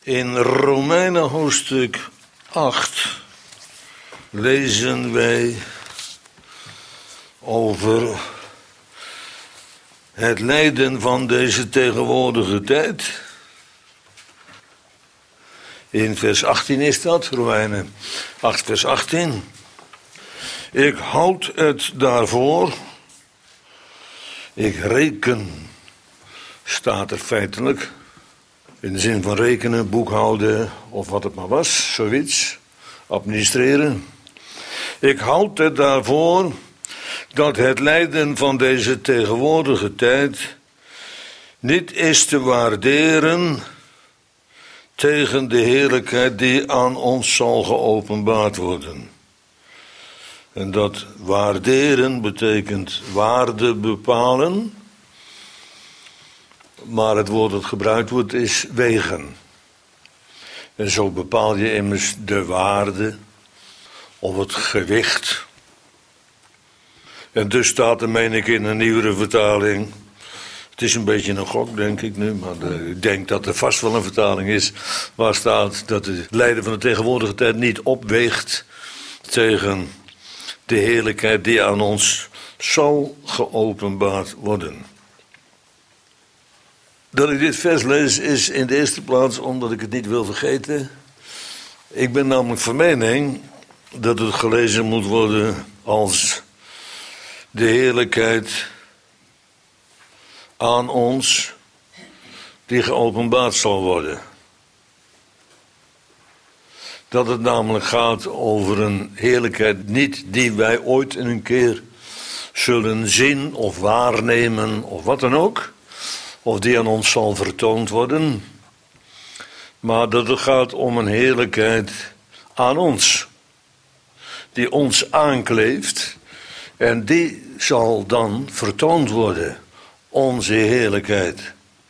In Romeinen hoofdstuk 8 lezen wij over het lijden van deze tegenwoordige tijd. In vers 18 is dat, Romeinen 8 vers 18. Ik houd het daarvoor, ik reken, staat er feitelijk, in de zin van rekenen, boekhouden of wat het maar was, zoiets, administreren. Ik houd het daarvoor dat het lijden van deze tegenwoordige tijd niet is te waarderen tegen de heerlijkheid die aan ons zal geopenbaard worden. En dat waarderen betekent waarde bepalen, maar het woord dat gebruikt wordt is wegen. En zo bepaal je immers de waarde of het gewicht. En dus staat er, meen ik, in een nieuwere vertaling. Het is een beetje een gok, denk ik nu, maar ik denk dat er vast wel een vertaling is waar staat dat het lijden van de tegenwoordige tijd niet opweegt tegen de heerlijkheid die aan ons zal geopenbaard worden. Dat ik dit vers lees is in de eerste plaats omdat ik het niet wil vergeten. Ik ben namelijk van mening dat het gelezen moet worden als de heerlijkheid aan ons die geopenbaard zal worden. Dat het namelijk gaat over een heerlijkheid niet die wij ooit een keer zullen zien of waarnemen of wat dan ook. Of die aan ons zal vertoond worden. Maar dat het gaat om een heerlijkheid aan ons. Die ons aankleeft. En die zal dan vertoond worden. Onze heerlijkheid.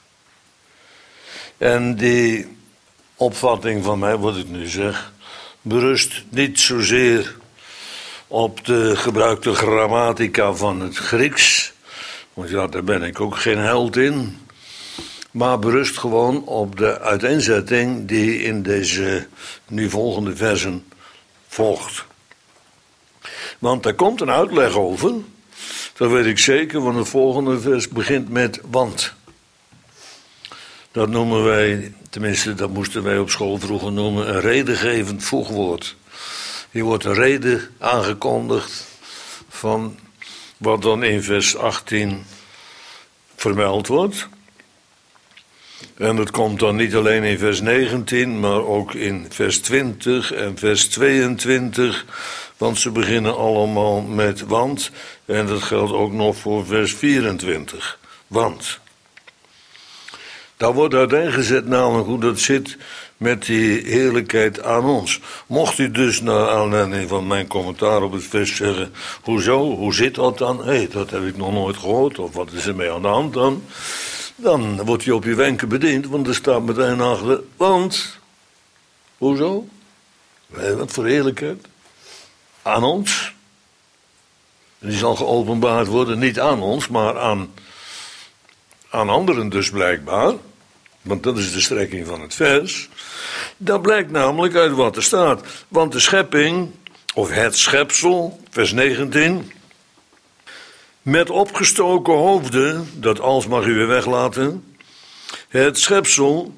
En die opvatting van mij, wat ik nu zeg, berust niet zozeer op de gebruikte grammatica van het Grieks. Want ja, daar ben ik ook geen held in. Maar berust gewoon op de uiteenzetting die in deze nu volgende versen volgt. Want daar komt een uitleg over. Dat weet ik zeker, want het volgende vers begint met want. Dat noemen wij, tenminste dat moesten wij op school vroeger noemen, een redengevend voegwoord. Hier wordt een reden aangekondigd van wat dan in vers 18 vermeld wordt. En dat komt dan niet alleen in vers 19, maar ook in vers 20 en vers 22. Want ze beginnen allemaal met want. En dat geldt ook nog voor vers 24. Want. Daar wordt uiteengezet namelijk hoe dat zit met die heerlijkheid aan ons. Mocht u dus naar aanleiding van mijn commentaar op het vers zeggen, hoezo, hoe zit dat dan? Dat heb ik nog nooit gehoord, of wat is er mee aan de hand dan? Dan wordt je op je wenken bediend, want er staat meteen achter, want, hoezo? Wat voor heerlijkheid? Aan ons. En die zal geopenbaard worden, niet aan ons, maar aan anderen dus blijkbaar. Want dat is de strekking van het vers. Dat blijkt namelijk uit wat er staat. Want de schepping, of het schepsel, vers 19... met opgestoken hoofden, dat als mag u weer weglaten. Het schepsel,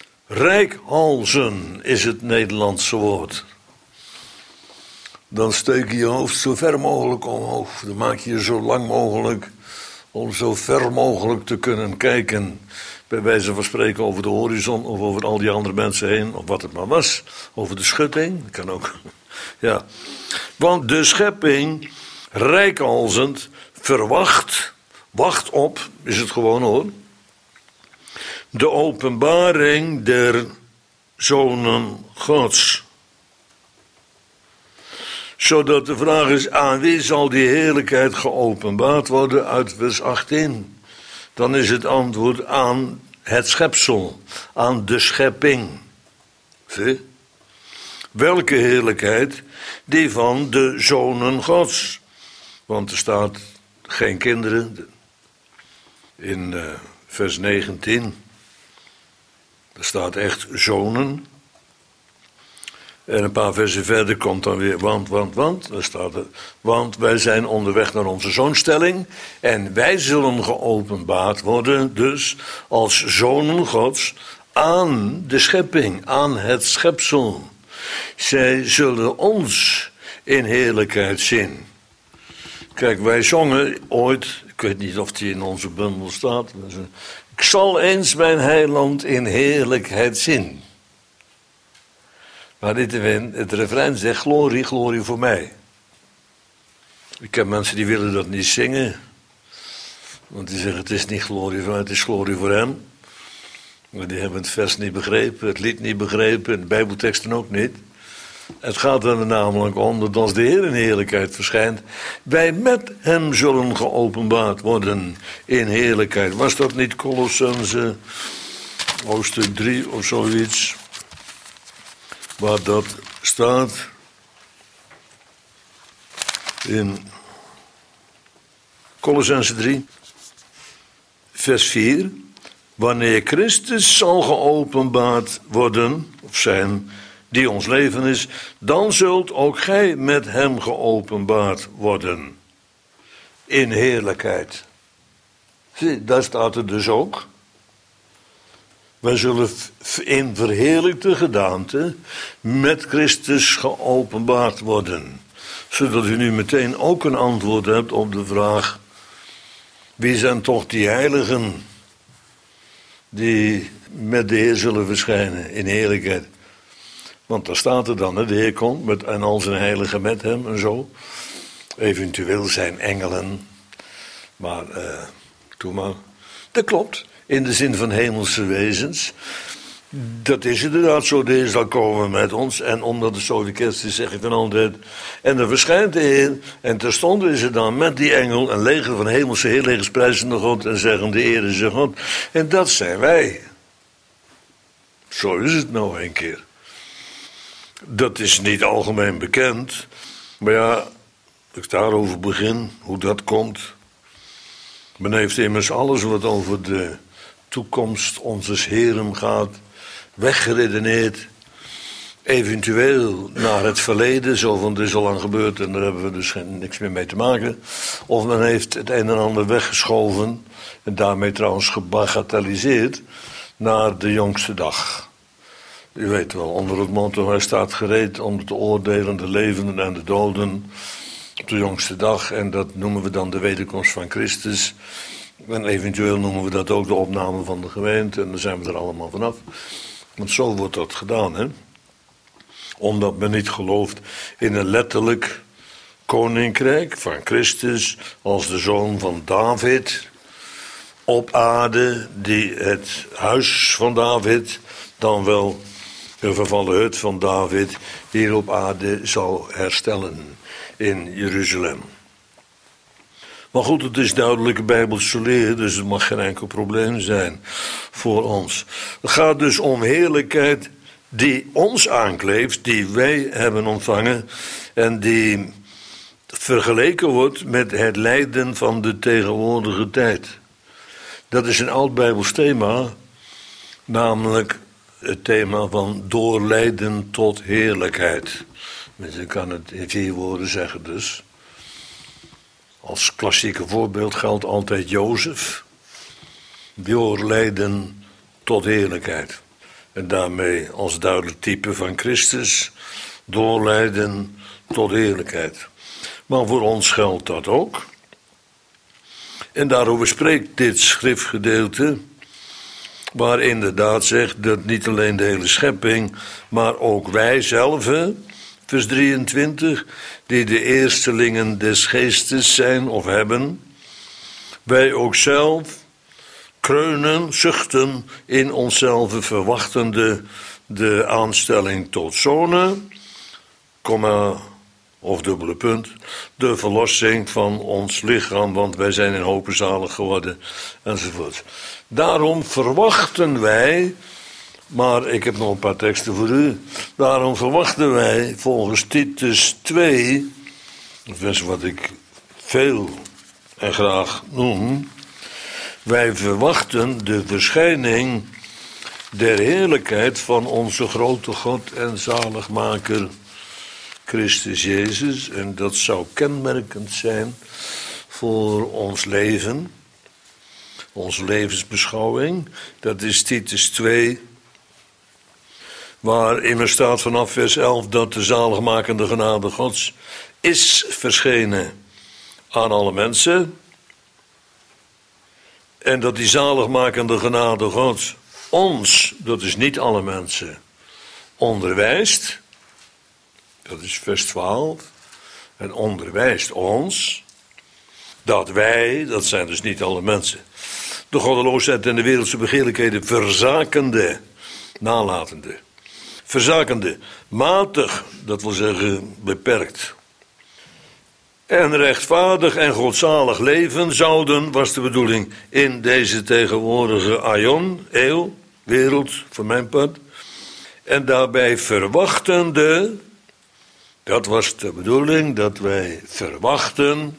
reikhalzen is het Nederlandse woord. Dan steek je je hoofd zo ver mogelijk omhoog. Dan maak je je zo lang mogelijk om zo ver mogelijk te kunnen kijken. Bij wijze van spreken over de horizon of over al die andere mensen heen. Of wat het maar was. Over de schutting. Dat kan ook. Ja. Want de schepping, reikhalzend, verwacht, wacht op, is het gewoon hoor. De openbaring der zonen Gods. Zodat de vraag is, aan wie zal die heerlijkheid geopenbaard worden uit vers 18? Dan is het antwoord aan het schepsel, aan de schepping. Zie? Welke heerlijkheid? Die van de zonen Gods. Want er staat geen kinderen in vers 19. Er staat echt zonen. En een paar versen verder komt dan weer want. Daar staat er, want wij zijn onderweg naar onze zoonstelling. En wij zullen geopenbaard worden, dus als zonen Gods, aan de schepping, aan het schepsel. Zij zullen ons in heerlijkheid zien. Kijk, wij zongen ooit, ik weet niet of die in onze bundel staat. Ik zal eens mijn heiland in heerlijkheid zien. Maar het refrein zegt, glorie, glorie voor mij. Ik heb mensen die willen dat niet zingen. Want die zeggen, het is niet glorie voor mij, het is glorie voor hem. Maar die hebben het vers niet begrepen, het lied niet begrepen, de bijbelteksten ook niet. Het gaat er namelijk om dat als de Heer in heerlijkheid verschijnt, wij met hem zullen geopenbaard worden in heerlijkheid. Was dat niet Kolossenzen hoofdstuk 3 of zoiets? Waar dat staat in Kolossenzen 3, vers 4. Wanneer Christus zal geopenbaard worden, of zijn, die ons leven is, dan zult ook gij met hem geopenbaard worden. In heerlijkheid. Zie, daar staat het dus ook. Wij zullen in verheerlijkte gedaante met Christus geopenbaard worden. Zodat u nu meteen ook een antwoord hebt op de vraag, wie zijn toch die heiligen die met de Heer zullen verschijnen in heerlijkheid? Want daar staat er dan, de Heer komt en al zijn heiligen met hem en zo. Eventueel zijn engelen. Maar, doe maar. Dat klopt, in de zin van hemelse wezens. Dat is inderdaad zo, de Heer zal komen met ons. En omdat het zo de kerst is, zeg ik dan altijd. En dan verschijnt de Heer. En terstond is er dan met die engel een leger van hemelse heerlegers prijzende God. En zeggen, de Heer is God. En dat zijn wij. Zo is het nou een keer. Dat is niet algemeen bekend. Maar ja, als ik daarover begin, hoe dat komt. Men heeft immers alles wat over de toekomst onzes Heren gaat, weggeredeneerd. Eventueel naar het verleden, zo van dit is al lang gebeurd en daar hebben we dus niks meer mee te maken. Of men heeft het een en ander weggeschoven, en daarmee trouwens gebagatelliseerd, naar de jongste dag. U weet wel, onder het motto, hij staat gereed om te oordelen de levenden en de doden op de jongste dag. En dat noemen we dan de wederkomst van Christus. En eventueel noemen we dat ook de opname van de gemeente. En dan zijn we er allemaal vanaf. Want zo wordt dat gedaan, hè. Omdat men niet gelooft in een letterlijk koninkrijk van Christus als de zoon van David op aarde, die het huis van David, dan wel de vervallen hut van David, hier op aarde zal herstellen in Jeruzalem. Maar goed, het is duidelijke Bijbelse leer, dus het mag geen enkel probleem zijn voor ons. Het gaat dus om heerlijkheid die ons aankleeft, die wij hebben ontvangen en die vergeleken wordt met het lijden van de tegenwoordige tijd. Dat is een oud Bijbels thema, namelijk het thema van doorlijden tot heerlijkheid. Ik kan het in 4 woorden zeggen dus. Als klassieke voorbeeld geldt altijd Jozef. Doorlijden tot heerlijkheid. En daarmee als duidelijk type van Christus. Doorlijden tot heerlijkheid. Maar voor ons geldt dat ook. En daarover spreekt dit schriftgedeelte, waar inderdaad zegt dat niet alleen de hele schepping, maar ook wij zelf, vers 23, die de eerstelingen des geestes zijn of hebben, wij ook zelf kreunen, zuchten in onszelf, verwachtende de aanstelling tot zonen, komma, of dubbele punt, de verlossing van ons lichaam, want wij zijn in hopen zalig geworden, enzovoort. Daarom verwachten wij, maar ik heb nog een paar teksten voor u, daarom verwachten wij volgens Titus 2, een vers wat ik veel en graag noem, wij verwachten de verschijning der heerlijkheid van onze grote God en zaligmaker Christus Jezus. En dat zou kenmerkend zijn voor ons leven, onze levensbeschouwing. Dat is Titus 2, waarin er staat vanaf vers 11 dat de zaligmakende genade Gods is verschenen aan alle mensen. En dat die zaligmakende genade Gods ons, dat is niet alle mensen, onderwijst. Dat is vers 12. En onderwijst ons dat wij, dat zijn dus niet alle mensen, de goddeloosheid en de wereldse begeerlijkheden verzakende, nalatende. Verzakende, matig, dat wil zeggen beperkt. En rechtvaardig en godzalig leven zouden, was de bedoeling, in deze tegenwoordige aion, eeuw, wereld, voor mijn part. En daarbij verwachtende, dat was de bedoeling, dat wij verwachten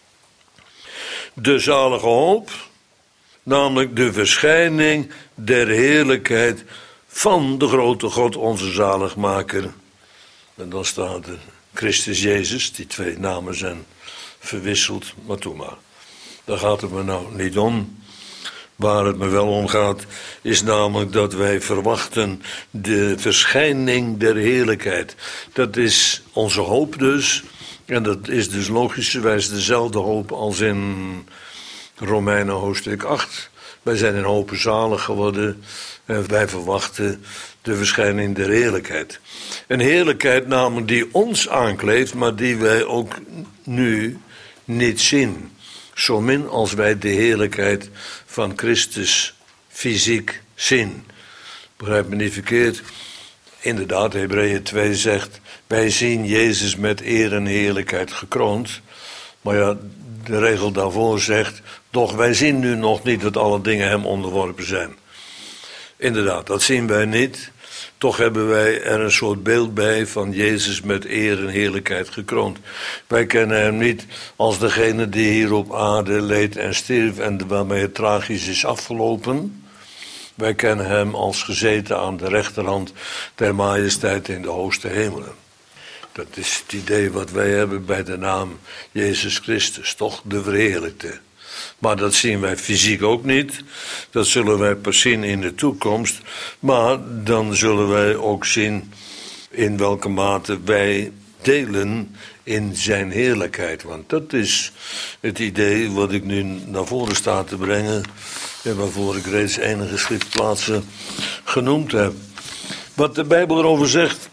de zalige hoop, namelijk de verschijning der heerlijkheid van de grote God, onze zaligmaker. En dan staat er Christus Jezus, die twee namen zijn verwisseld, maar toe maar. Daar gaat het me nou niet om. Waar het me wel om gaat, is namelijk dat wij verwachten de verschijning der heerlijkheid. Dat is onze hoop dus. En dat is dus logischerwijs dezelfde hoop als in Romeinen hoofdstuk 8. Wij zijn in hope zalig geworden en wij verwachten de verschijning der heerlijkheid. Een heerlijkheid namelijk die ons aankleeft, maar die wij ook nu niet zien. Zomin als wij de heerlijkheid van Christus fysiek zien. Begrijp me niet verkeerd. Inderdaad, Hebreeën 2 zegt, wij zien Jezus met eer en heerlijkheid gekroond. Maar ja, de regel daarvoor zegt, doch wij zien nu nog niet dat alle dingen hem onderworpen zijn. Inderdaad, dat zien wij niet. Toch hebben wij er een soort beeld bij van Jezus met eer en heerlijkheid gekroond. Wij kennen hem niet als degene die hier op aarde leed en stierf en waarmee het tragisch is afgelopen. Wij kennen hem als gezeten aan de rechterhand der majesteit in de hoogste hemelen. Dat is het idee wat wij hebben bij de naam Jezus Christus, toch de verheerlijkte. Maar dat zien wij fysiek ook niet. Dat zullen wij pas zien in de toekomst. Maar dan zullen wij ook zien in welke mate wij delen in zijn heerlijkheid. Want dat is het idee wat ik nu naar voren sta te brengen. En waarvoor ik reeds enige schriftplaatsen genoemd heb. Wat de Bijbel erover zegt,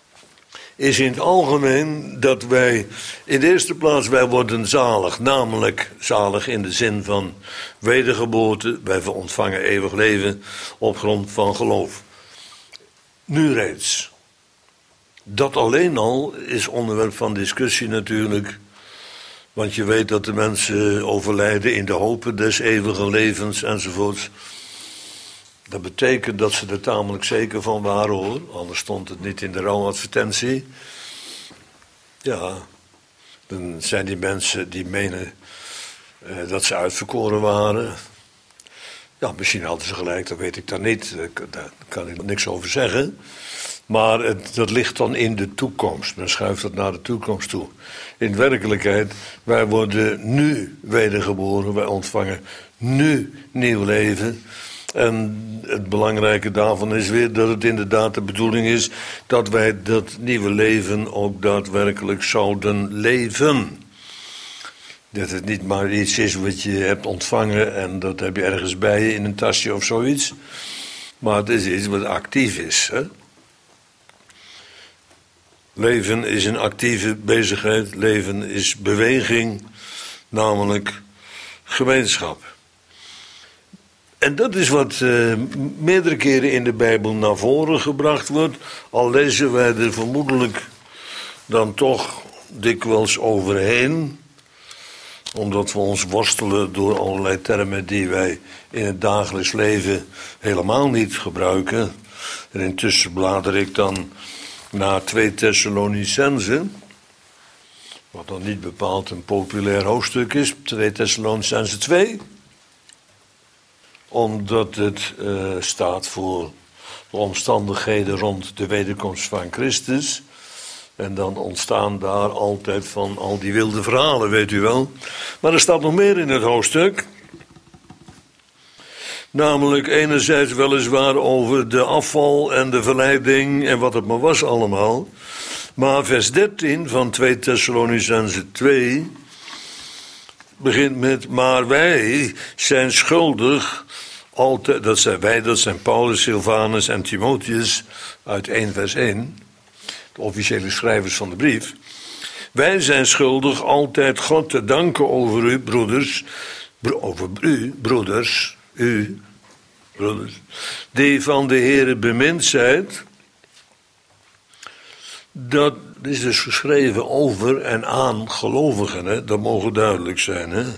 is in het algemeen dat wij, in de eerste plaats, wij worden zalig. Namelijk zalig in de zin van wedergeboorte. Wij ontvangen eeuwig leven op grond van geloof. Nu reeds. Dat alleen al is onderwerp van discussie natuurlijk. Want je weet dat de mensen overlijden in de hoop des eeuwige levens enzovoorts. Dat betekent dat ze er tamelijk zeker van waren, hoor. Anders stond het niet in de rouwadvertentie. Ja, dan zijn die mensen die menen dat ze uitverkoren waren. Ja, misschien hadden ze gelijk, dat weet ik dan niet. Daar kan ik niks over zeggen. Maar dat ligt dan in de toekomst. Men schuift dat naar de toekomst toe. In werkelijkheid, wij worden nu wedergeboren. Wij ontvangen nu nieuw leven. En het belangrijke daarvan is weer dat het inderdaad de bedoeling is dat wij dat nieuwe leven ook daadwerkelijk zouden leven. Dat het niet maar iets is wat je hebt ontvangen en dat heb je ergens bij je in een tasje of zoiets. Maar het is iets wat actief is. Hè? Leven is een actieve bezigheid, leven is beweging, namelijk gemeenschap. En dat is wat meerdere keren in de Bijbel naar voren gebracht wordt. Al lezen wij er vermoedelijk dan toch dikwijls overheen. Omdat we ons worstelen door allerlei termen die wij in het dagelijks leven helemaal niet gebruiken. En intussen blader ik dan naar 2 Thessalonicenzen. Wat dan niet bepaald een populair hoofdstuk is. 2 Thessalonicenzen 2. omdat het staat voor de omstandigheden rond de wederkomst van Christus. En dan ontstaan daar altijd van al die wilde verhalen, weet u wel. Maar er staat nog meer in het hoofdstuk. Namelijk enerzijds weliswaar over de afval en de verleiding en wat het maar was allemaal. Maar vers 13 van 2 Thessalonicenzen 2 begint met: maar wij zijn schuldig altijd, dat zijn wij, dat zijn Paulus, Silvanus en Timotheus uit 1 vers 1, de officiële schrijvers van de brief. Wij zijn schuldig altijd God te danken over u, broeders, u, broeders, die van de Heere bemind zijt. Dat is dus geschreven over en aan gelovigen, hè? Dat mogen duidelijk zijn, hè?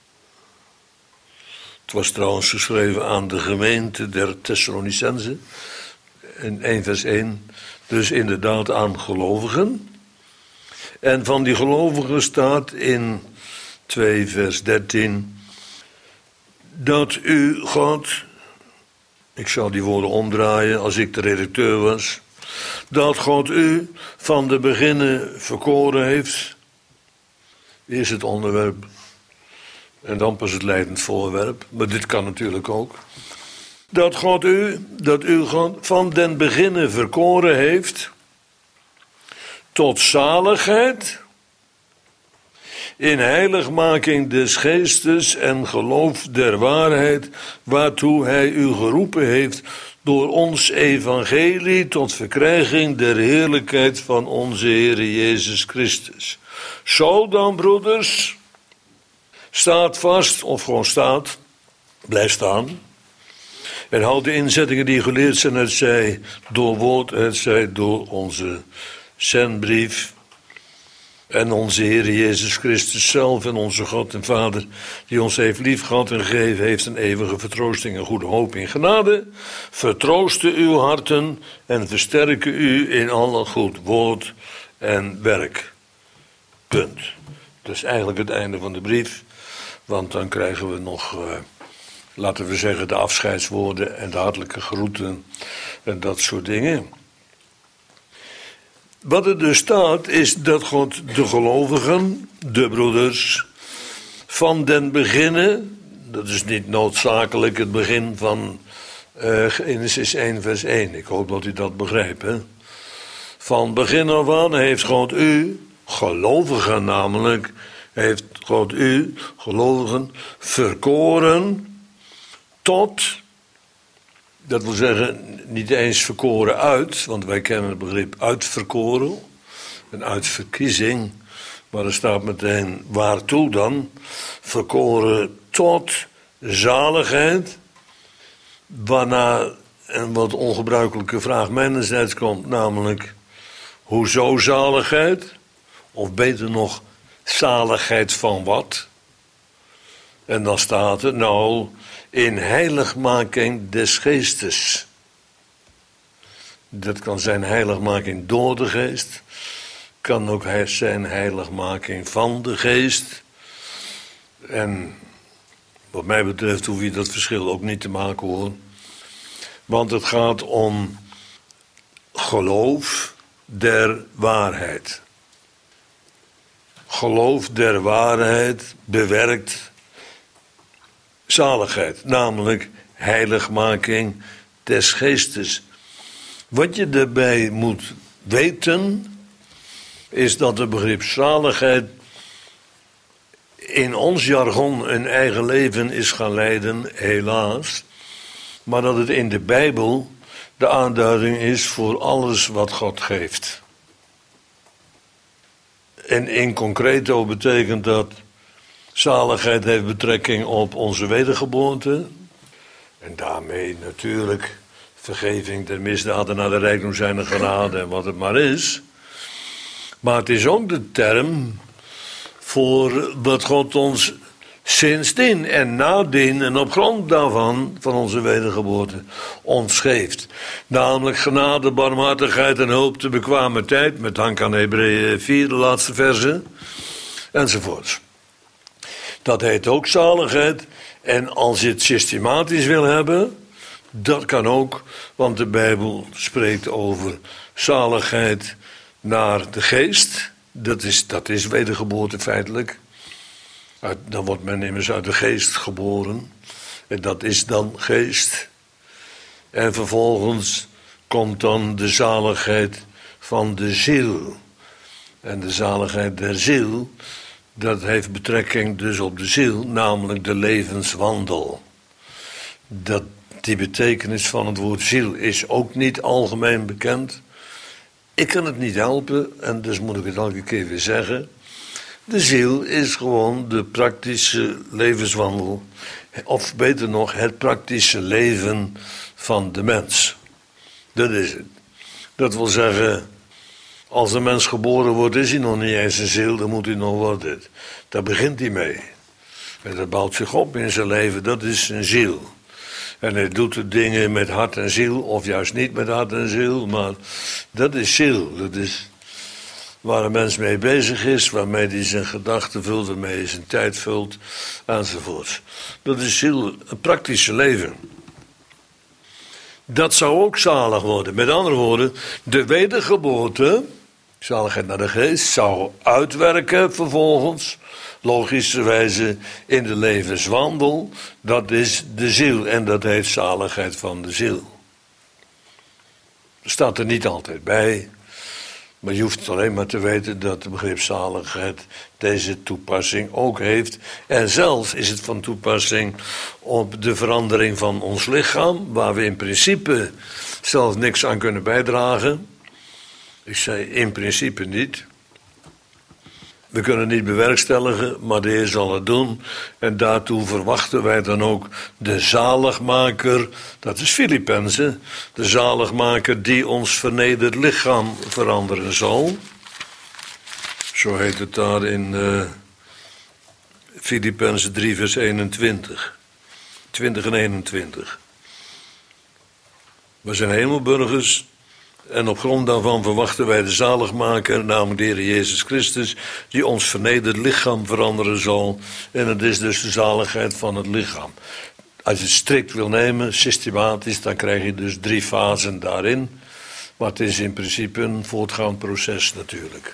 Het was trouwens geschreven aan de gemeente der Thessalonicenzen, in 1 vers 1, dus inderdaad aan gelovigen. En van die gelovigen staat in 2 vers 13, dat u God, ik zou die woorden omdraaien als ik de redacteur was, dat God u van de beginnen verkoren heeft. Eerst het onderwerp en dan pas het leidend voorwerp, maar dit kan natuurlijk ook. Dat u God van den beginnen verkoren heeft tot zaligheid, in heiligmaking des geestes en geloof der waarheid, waartoe hij u geroepen heeft door ons evangelie tot verkrijging der heerlijkheid van onze Heere Jezus Christus. Zo dan, broeders, staat vast, of gewoon staat, blijf staan. En houd de inzettingen die geleerd zijn, het zij door woord, het zij door onze zendbrief. En onze Heer Jezus Christus zelf en onze God en Vader, die ons heeft liefgehad en gegeven heeft een eeuwige vertroosting en goede hoop in genade, vertroosten uw harten en versterken u in alle goed woord en werk. Punt. Dat is eigenlijk het einde van de brief, want dan krijgen we nog, laten we zeggen, de afscheidswoorden en de hartelijke groeten en dat soort dingen. Wat er dus staat is dat God de gelovigen, de broeders, van den beginnen, dat is niet noodzakelijk het begin van Genesis 1 vers 1, ik hoop dat u dat begrijpt, hè? Van begin af aan heeft God u, gelovigen namelijk, heeft God u, gelovigen, verkoren tot, dat wil zeggen, niet eens verkoren uit, want wij kennen het begrip uitverkoren, een uitverkiezing, maar er staat meteen waartoe dan? Verkoren tot zaligheid, waarna een wat ongebruikelijke vraag mijnerzijds komt, namelijk, hoezo zaligheid? Of beter nog, zaligheid van wat? En dan staat er, nou, in heiligmaking des geestes. Dat kan zijn heiligmaking door de geest. Kan ook zijn heiligmaking van de geest. En wat mij betreft hoef je dat verschil ook niet te maken, hoor. Want het gaat om geloof der waarheid. Geloof der waarheid bewerkt zaligheid, namelijk heiligmaking des geestes. Wat je daarbij moet weten, is dat het begrip zaligheid in ons jargon een eigen leven is gaan leiden, helaas. Maar dat het in de Bijbel de aanduiding is voor alles wat God geeft. En in concreto betekent dat zaligheid heeft betrekking op onze wedergeboorte. En daarmee natuurlijk vergeving der misdaden naar de rijkdom zijner genade en wat het maar is. Maar het is ook de term voor wat God ons sindsdien en nadien en op grond daarvan, van onze wedergeboorte, ons geeft. Namelijk genade, barmhartigheid en hulp te bekwame tijd, met dank aan Hebreeën 4, de laatste verse, enzovoorts. Dat heet ook zaligheid En als je het systematisch wil hebben, dat kan ook, want de Bijbel spreekt over zaligheid naar de geest. Dat is wedergeboorte feitelijk. Dan wordt men immers uit de geest geboren. En dat is dan geest. En vervolgens komt dan de zaligheid van de ziel. En de zaligheid der ziel, dat heeft betrekking dus op de ziel, namelijk de levenswandel. Die betekenis van het woord ziel is ook niet algemeen bekend. Ik kan het niet helpen, en dus moet ik het elke keer weer zeggen. De ziel is gewoon de praktische levenswandel, of beter nog, het praktische leven van de mens. Dat is het. Dat wil zeggen, als een mens geboren wordt, is hij nog niet eens een ziel, dan moet hij nog worden. Daar begint hij mee. En dat bouwt zich op in zijn leven, dat is een ziel. En hij doet de dingen met hart en ziel, of juist niet met hart en ziel, maar dat is ziel. Dat is waar een mens mee bezig is, waarmee hij zijn gedachten vult, waarmee hij zijn tijd vult, enzovoort. Dat is ziel, een praktische leven. Dat zou ook zalig worden. Met andere woorden, de wedergeboorte, zaligheid naar de geest, zou uitwerken vervolgens, logischerwijze, in de levenswandel. Dat is de ziel en dat heet zaligheid van de ziel. Dat staat er niet altijd bij. Maar je hoeft alleen maar te weten dat het begrip zaligheid deze toepassing ook heeft. En zelfs is het van toepassing op de verandering van ons lichaam, waar we in principe zelf niks aan kunnen bijdragen. Ik zei in principe niet. We kunnen het niet bewerkstelligen, maar de Heer zal het doen. En daartoe verwachten wij dan ook de zaligmaker, dat is Filippenzen, de zaligmaker die ons vernederd lichaam veranderen zal. Zo heet het daar in Filippenzen 3 vers 21. 20 en 21. We zijn hemelburgers. En op grond daarvan verwachten wij de zaligmaker, namelijk de Heer Jezus Christus, die ons vernederd lichaam veranderen zal. En het is dus de zaligheid van het lichaam. Als je het strikt wil nemen, systematisch, dan krijg je dus 3 fasen daarin. Maar het is in principe een voortgaand proces natuurlijk.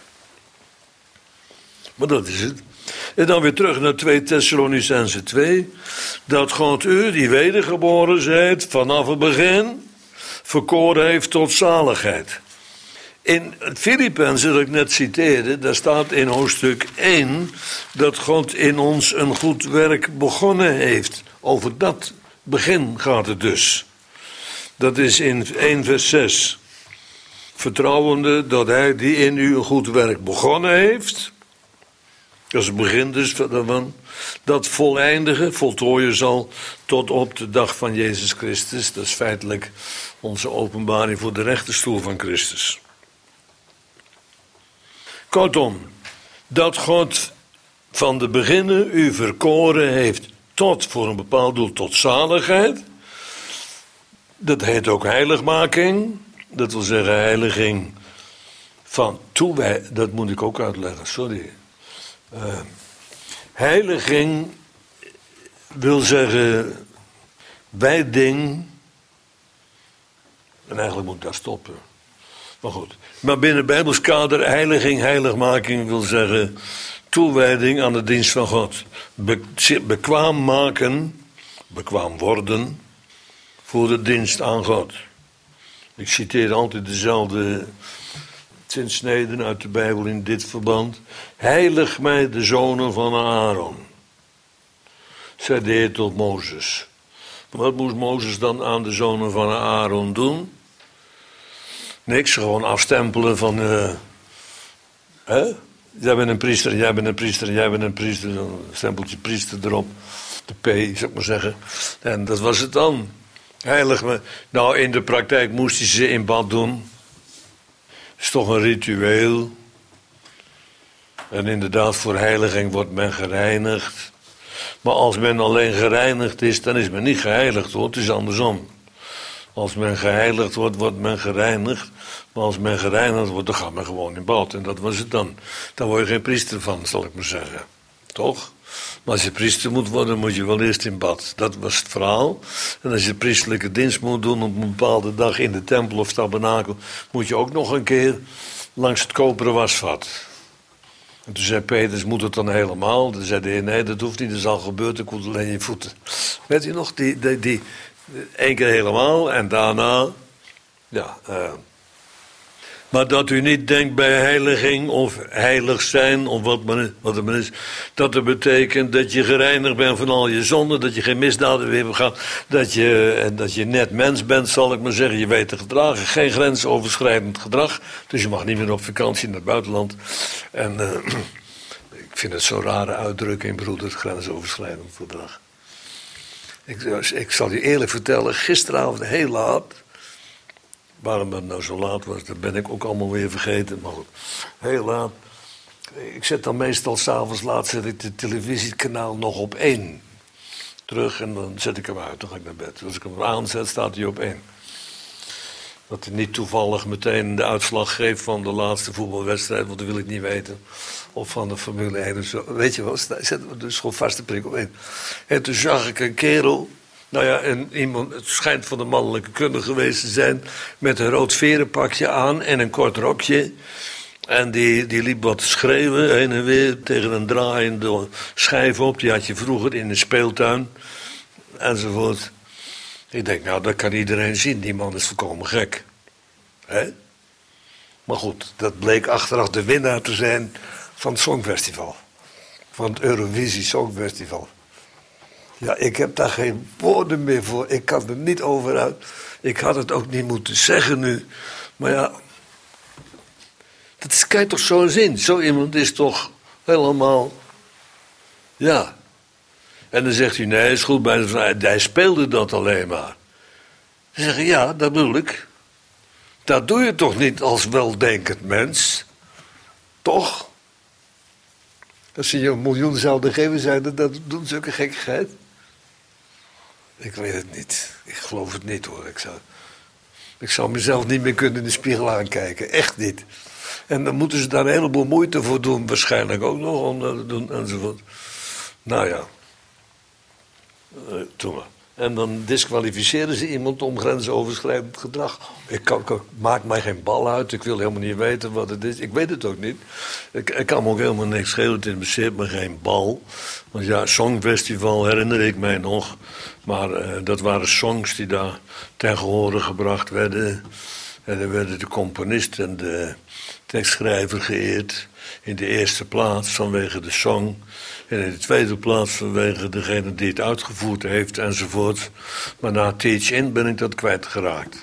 Maar dat is het. En dan weer terug naar 2 Thessalonicenzen 2. Dat God u, die wedergeboren zijt, vanaf het begin verkoren heeft tot zaligheid. In het Filippenzen dat ik net citeerde, daar staat in hoofdstuk 1 dat God in ons een goed werk begonnen heeft. Over dat begin gaat het dus. Dat is in 1 vers 6. Vertrouwende dat hij die in u een goed werk begonnen heeft. Dat is het begin dus daarvan. Dat voleindigen, voltooien zal tot op de dag van Jezus Christus. Dat is feitelijk onze openbaring voor de rechterstoel van Christus. Kortom, dat God van de beginnen u verkoren heeft tot, voor een bepaald doel, tot zaligheid. Dat heet ook heiligmaking. Dat wil zeggen heiliging van toewijding. Dat moet ik ook uitleggen, sorry. Heiliging wil zeggen wijding. En eigenlijk moet ik daar stoppen. Maar goed. Maar binnen Bijbels kader, heiliging, heiligmaking wil zeggen toewijding aan de dienst van God. Bekwaam maken, bekwaam worden voor de dienst aan God. Ik citeer altijd dezelfde zinsneden uit de Bijbel in dit verband. Heilig mij de zonen van Aaron, zei de Heer tot Mozes. Wat moest Mozes dan aan de zonen van Aaron doen? Niks, gewoon afstempelen van jij bent een priester, jij bent een priester, jij bent een priester. Een stempeltje priester erop, de P, zou ik maar zeggen. En dat was het dan. Heilig me. Nou, in de praktijk moest hij ze in bad doen. Het is toch een ritueel. En inderdaad, voor heiliging wordt men gereinigd. Maar als men alleen gereinigd is, dan is men niet geheiligd hoor. Het is andersom. Als men geheiligd wordt, wordt men gereinigd. Maar als men gereinigd wordt, dan gaat men gewoon in bad. En dat was het dan. Daar word je geen priester van, zal ik maar zeggen. Toch? Maar als je priester moet worden, moet je wel eerst in bad. Dat was het verhaal. En als je priesterlijke dienst moet doen op een bepaalde dag in de tempel of tabernakel, moet je ook nog een keer langs het koperen wasvat. En toen zei Petrus, moet het dan helemaal? Toen zei de Heer, nee, dat hoeft niet, dat is al gebeurd, ik moet alleen je voeten. Weet je nog, die één keer helemaal en daarna, ja. Maar dat u niet denkt bij heiliging of heilig zijn of wat het maar is, dat het betekent dat je gereinigd bent van al je zonden, dat je geen misdaden meer begaat, dat je net mens bent, zal ik maar zeggen. Je weet te gedragen, geen grensoverschrijdend gedrag, dus je mag niet meer op vakantie naar het buitenland. En ik vind het zo'n rare uitdrukking, broeder, grensoverschrijdend gedrag. Ik zal je eerlijk vertellen, gisteravond heel laat. Waarom het nou zo laat was, dat ben ik ook allemaal weer vergeten. Maar goed, heel laat. Ik zet dan meestal s'avonds laat zet ik de televisiekanaal nog op 1. Terug en dan zet ik hem uit, dan ga ik naar bed. Als ik hem aanzet, staat hij op 1. Dat hij niet toevallig meteen de uitslag geeft van de laatste voetbalwedstrijd, want dat wil ik niet weten. Of van de Formule 1 of zo. Weet je wel, zetten we dus gewoon vaste prik op 1. En toen zag ik een kerel. Nou ja, en iemand, het schijnt van de mannelijke kunde geweest te zijn, met een rood verenpakje aan en een kort rokje. En die liep wat te schreeuwen, heen en weer, tegen een draaiende schijf op. Die had je vroeger in de speeltuin, enzovoort. Ik denk, nou, dat kan iedereen zien, die man is volkomen gek. Hè? Maar goed, dat bleek achteraf de winnaar te zijn van het Songfestival. Van het Eurovisie Songfestival. Ja, ik heb daar geen woorden meer voor. Ik kan er niet over uit. Ik had het ook niet moeten zeggen nu. Maar ja, dat kan je toch zo zien. Zo iemand is toch helemaal, ja. En dan zegt hij, nee, is goed, hij speelde dat alleen maar. Dan zeg je, ja, dat bedoel ik. Dat doe je toch niet als weldenkend mens? Toch? Als ze je $1 miljoen zouden geven, zeiden dat doen zulke gekkigheid. Ik weet het niet. Ik geloof het niet hoor. Ik zou mezelf niet meer kunnen in de spiegel aankijken. Echt niet. En dan moeten ze daar een heleboel moeite voor doen. Waarschijnlijk ook nog om dat te doen enzovoort. Nou ja. Doe maar. En dan disqualificeren ze iemand om grensoverschrijdend gedrag. Maakt mij geen bal uit. Ik wil helemaal niet weten wat het is. Ik weet het ook niet. Ik kan me ook helemaal niks schelen. Het interesseert me geen bal. Want ja, Songfestival herinner ik mij nog. Maar dat waren songs die daar ten gehore gebracht werden. En dan werden de componist en de tekstschrijver geëerd. In de eerste plaats vanwege de song. En in de tweede plaats vanwege degene die het uitgevoerd heeft enzovoort. Maar na Teach In ben ik dat kwijtgeraakt.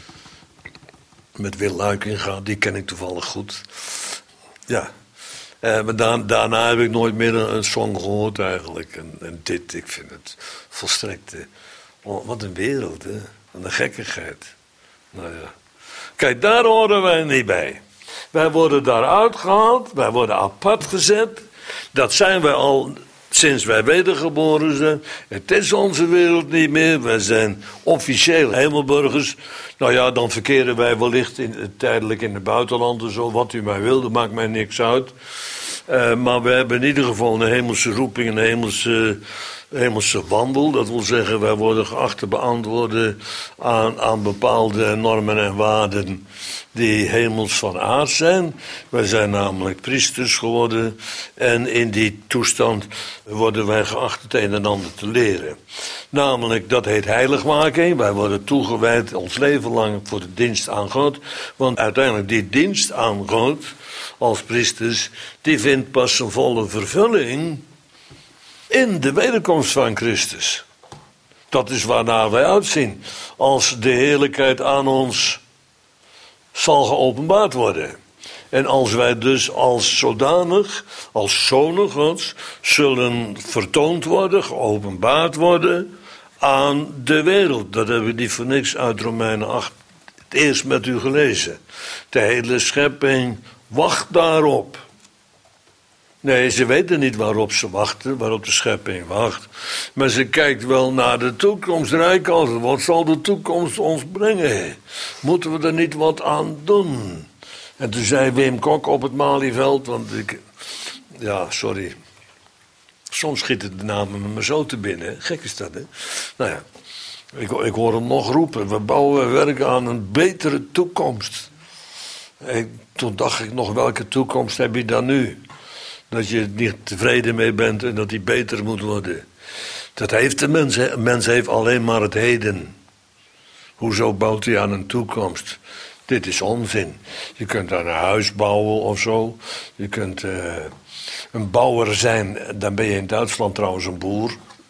Met Wil Luikinga, die ken ik toevallig goed. Ja. Maar daarna heb ik nooit meer een song gehoord eigenlijk. En dit, ik vind het volstrekt. Wat een wereld, hè. Wat een gekkigheid. Nou ja. Kijk, daar horen wij niet bij. Wij worden daaruit gehaald, wij worden apart gezet. Dat zijn wij al sinds wij wedergeboren zijn. Het is onze wereld niet meer. Wij zijn officieel hemelburgers. Nou ja, dan verkeren wij wellicht tijdelijk in het buitenland en zo. Wat u mij wil, dat maakt mij niks uit. Maar we hebben in ieder geval een hemelse roeping, een hemelse wandel. Dat wil zeggen, wij worden geacht te beantwoorden aan bepaalde normen en waarden die hemels van aard zijn. Wij zijn namelijk priesters geworden en in die toestand worden wij geacht het een en ander te leren. Namelijk, dat heet heiligmaking. Wij worden toegewijd ons leven lang voor de dienst aan God. Want uiteindelijk die dienst aan God als priesters, die vindt pas zijn volle vervulling in de wederkomst van Christus. Dat is waarnaar wij uitzien. Als de heerlijkheid aan ons zal geopenbaard worden. En als wij dus als zodanig, als zonen Gods, zullen vertoond worden, geopenbaard worden aan de wereld. Dat hebben we niet voor niks uit Romeinen 8 het eerst met u gelezen. De hele schepping wacht daarop. Nee, ze weten niet waarop ze wachten, waarop de schepping wacht. Maar ze kijkt wel naar de toekomst, reikhalzend. Wat zal de toekomst ons brengen? Moeten we er niet wat aan doen? En toen zei Wim Kok op het Malieveld, want ja, sorry. Soms schieten de namen me maar zo te binnen. Gek is dat, hè? Nou ja, ik hoor hem nog roepen. We bouwen werken aan een betere toekomst. Toen dacht ik nog, welke toekomst heb je dan nu? Dat je er niet tevreden mee bent en dat die beter moet worden. Dat heeft de mens. Een mens heeft alleen maar het heden. Hoezo bouwt hij aan een toekomst? Dit is onzin. Je kunt aan een huis bouwen of zo. Je kunt een bouwer zijn. Dan ben je in Duitsland trouwens een boer.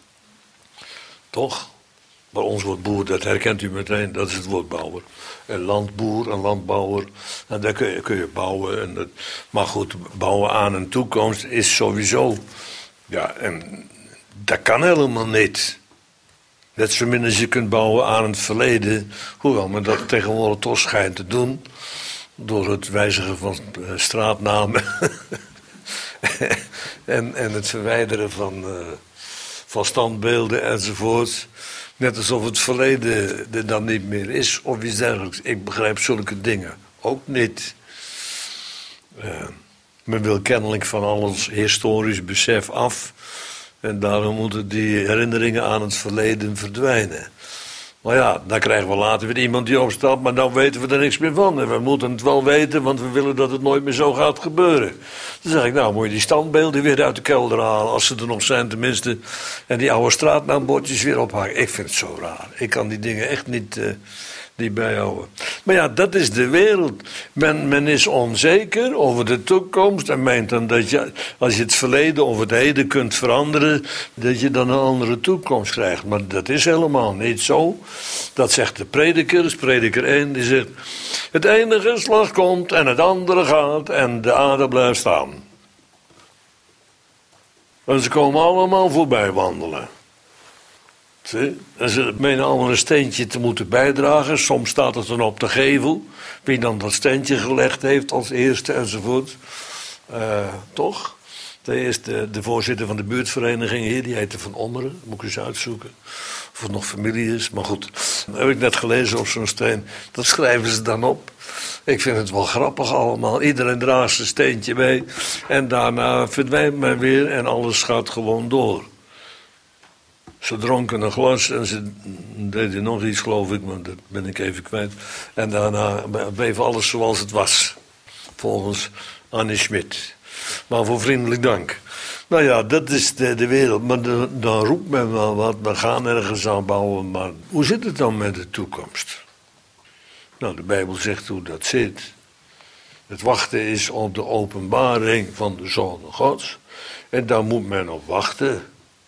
Toch? Bij ons wordt boer, dat herkent u meteen. Dat is het woord bouwer. Een landboer, een landbouwer. En daar kun je bouwen. Maar goed, bouwen aan een toekomst is sowieso... Ja, en dat kan helemaal niet. Net zo min als je kunt bouwen aan het verleden. Hoewel men dat tegenwoordig toch schijnt te doen. Door het wijzigen van straatnamen. en het verwijderen van standbeelden enzovoort. Net alsof het verleden er dan niet meer is of iets dergelijks. Ik begrijp zulke dingen ook niet. Men wil kennelijk van alles historisch besef af. En daarom moeten die herinneringen aan het verleden verdwijnen. Maar ja, dan krijgen we later weer iemand die opstapt, maar dan weten we er niks meer van. En we moeten het wel weten, want we willen dat het nooit meer zo gaat gebeuren. Dan zeg ik, nou moet je die standbeelden weer uit de kelder halen, als ze er nog zijn tenminste. En die oude straatnaambordjes weer ophangen. Ik vind het zo raar. Ik kan die dingen echt niet bijhouden. Maar ja, dat is de wereld. Men is onzeker over de toekomst en meent dan dat je, als je het verleden of het heden kunt veranderen, dat je dan een andere toekomst krijgt. Maar dat is helemaal niet zo. Dat zegt de prediker, prediker 1, die zegt, het ene geslacht komt en het andere gaat en de aarde blijft staan. En ze komen allemaal voorbij wandelen. Zie? En ze menen allemaal een steentje te moeten bijdragen. Soms staat het dan op de gevel. Wie dan dat steentje gelegd heeft als eerste enzovoort. Toch? De voorzitter van de buurtvereniging hier, die heette Van Ommeren. Moet ik eens uitzoeken. Of het nog familie is. Maar goed, dat heb ik net gelezen op zo'n steen. Dat schrijven ze dan op. Ik vind het wel grappig allemaal. Iedereen draagt zijn steentje mee. En daarna verdwijnt men weer en alles gaat gewoon door. Ze dronken een glas en ze deden nog iets, geloof ik, maar dat ben ik even kwijt. En daarna bleef alles zoals het was, volgens Annie Schmid. Maar voor vriendelijk dank. Nou ja, dat is de wereld. Maar dan roept men wel wat, we gaan ergens aan bouwen. Maar hoe zit het dan met de toekomst? Nou, de Bijbel zegt hoe dat zit. Het wachten is op de openbaring van de Zoon Gods. En daar moet men op wachten.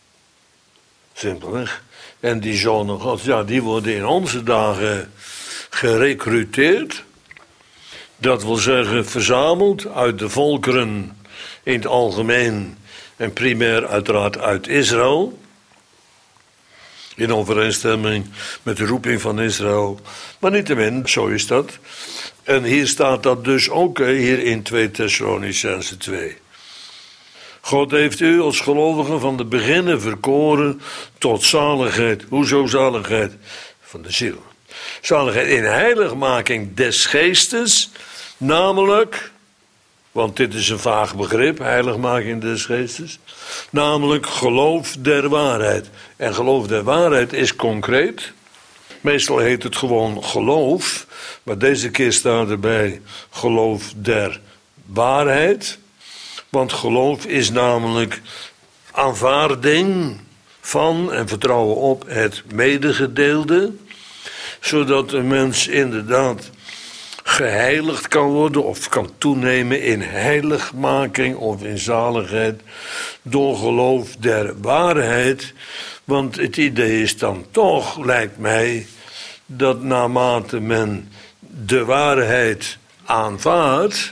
Simpelweg. En die zonen Gods, ja, die worden in onze dagen gerecruiteerd. Dat wil zeggen verzameld uit de volkeren in het algemeen. En primair uiteraard uit Israël. In overeenstemming met de roeping van Israël. Maar niettemin, zo is dat. En hier staat dat dus ook hier in 2 Thessalonicenzen 2. God heeft u als gelovigen van de beginnen verkoren tot zaligheid. Hoezo zaligheid? Van de ziel. Zaligheid in heiligmaking des geestes, namelijk, want dit is een vaag begrip, heiligmaking des geestes, namelijk geloof der waarheid. En geloof der waarheid is concreet. Meestal heet het gewoon geloof, maar deze keer staat erbij geloof der waarheid. Want geloof is namelijk aanvaarding van en vertrouwen op het medegedeelde, zodat een mens inderdaad geheiligd kan worden of kan toenemen in heiligmaking of in zaligheid door geloof der waarheid. Want het idee is dan toch, lijkt mij, dat naarmate men de waarheid aanvaardt,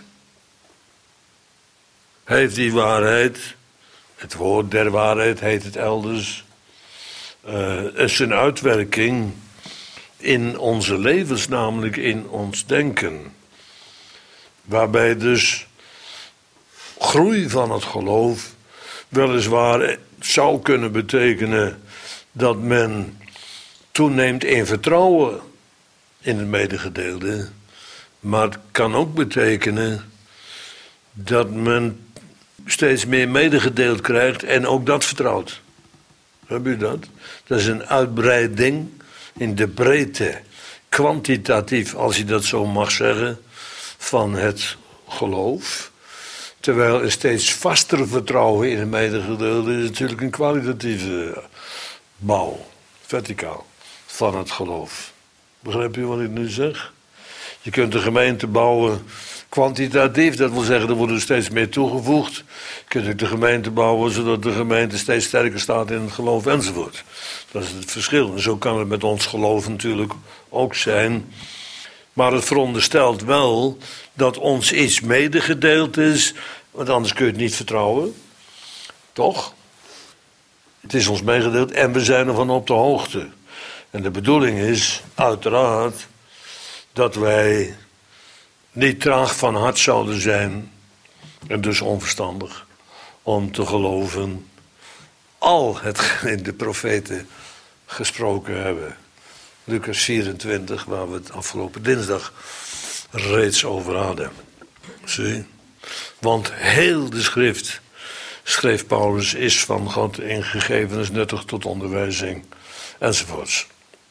heeft die waarheid, het woord der waarheid heet het elders, zijn uitwerking in onze levens, namelijk in ons denken. Waarbij dus groei van het geloof weliswaar zou kunnen betekenen dat men toeneemt in vertrouwen in het medegedeelde. Maar het kan ook betekenen dat men steeds meer medegedeeld krijgt en ook dat vertrouwt. Heb u dat? Dat is een uitbreiding in de breedte, kwantitatief, als je dat zo mag zeggen, van het geloof. Terwijl een steeds vaster vertrouwen in het medegedeelte is natuurlijk een kwalitatieve bouw, verticaal, van het geloof. Begrijp je wat ik nu zeg? Je kunt de gemeente bouwen kwantitatief, dat wil zeggen, er wordt er steeds meer toegevoegd. Je kunt ook de gemeente bouwen zodat de gemeente steeds sterker staat in het geloof enzovoort. Dat is het verschil. En zo kan het met ons geloof natuurlijk ook zijn. Maar het veronderstelt wel dat ons iets medegedeeld is, want anders kun je het niet vertrouwen. Toch? Het is ons meegedeeld en we zijn ervan op de hoogte. En de bedoeling is, uiteraard, dat wij niet traag van hart zouden zijn, en dus onverstandig, om te geloven al hetgeen de profeten gesproken hebben. Lucas 24, waar we het afgelopen dinsdag reeds over hadden. Zie? Want heel de schrift, schreef Paulus, is van God ingegeven, is nuttig tot onderwijzing, enzovoorts.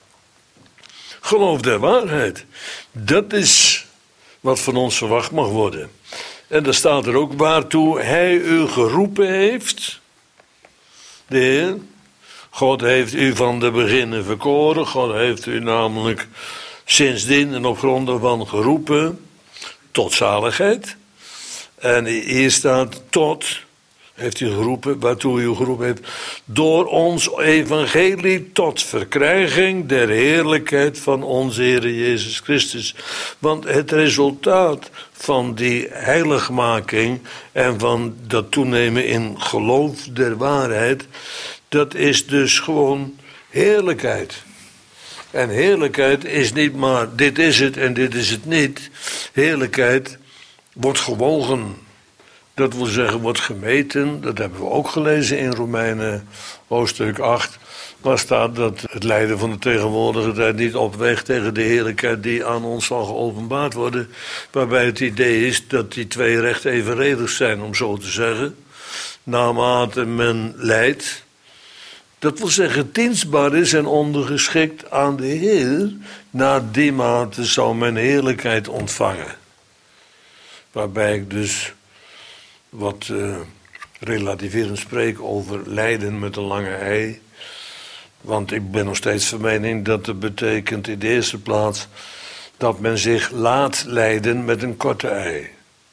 Geloof der waarheid, dat is wat van ons verwacht mag worden. En daar staat er ook waartoe hij u geroepen heeft. De Heer. God heeft u van de beginnen verkoren. God heeft u namelijk sindsdien en op grond daarvan geroepen tot zaligheid. En hier staat tot, heeft u geroepen, waartoe u geroepen heeft, door ons evangelie tot verkrijging der heerlijkheid van onze Heer Jezus Christus. Want het resultaat van die heiligmaking en van dat toenemen in geloof der waarheid, dat is dus gewoon heerlijkheid. En heerlijkheid is niet maar dit is het en dit is het niet. Heerlijkheid wordt gewogen. Dat wil zeggen, wordt gemeten. Dat hebben we ook gelezen in Romeinen hoofdstuk 8. Waar staat dat het lijden van de tegenwoordige tijd niet opweegt tegen de heerlijkheid die aan ons zal geopenbaard worden. Waarbij het idee is dat die twee recht evenredig zijn, om zo te zeggen. Naarmate men lijdt. Dat wil zeggen, dienstbaar is en ondergeschikt aan de Heer. Naar die mate zal men heerlijkheid ontvangen. Waarbij ik dus wat relativerend spreek over lijden met een lange ei. Want ik ben nog steeds van mening dat het betekent in de eerste plaats dat men zich laat lijden met een korte ei.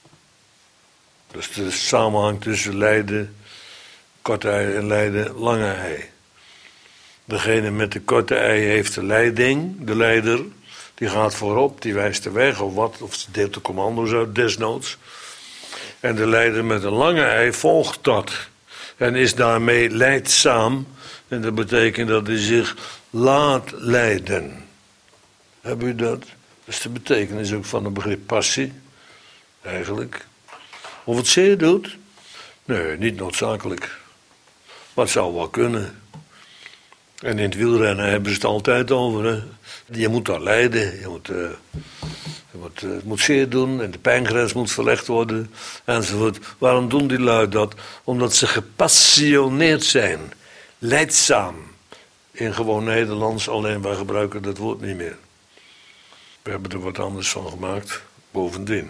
Dus de samenhang tussen lijden, korte ei en lijden, lange ei. Degene met de korte ei heeft de leiding, de leider, die gaat voorop, die wijst de weg of wat, of deelt de commando's uit desnoods. En de leider met een lange ei volgt dat en is daarmee lijdzaam. En dat betekent dat hij zich laat leiden. Heb u dat? Dat is de betekenis ook van het begrip passie, eigenlijk. Of het zeer doet? Nee, niet noodzakelijk. Maar het zou wel kunnen. En in het wielrennen hebben ze het altijd over. Hè? Je moet daar lijden, het moet zeer doen en de pijngrens moet verlegd worden enzovoort. Waarom doen die lui dat? Omdat ze gepassioneerd zijn, lijdzaam. In gewoon Nederlands, alleen wij gebruiken dat woord niet meer. We hebben er wat anders van gemaakt, bovendien.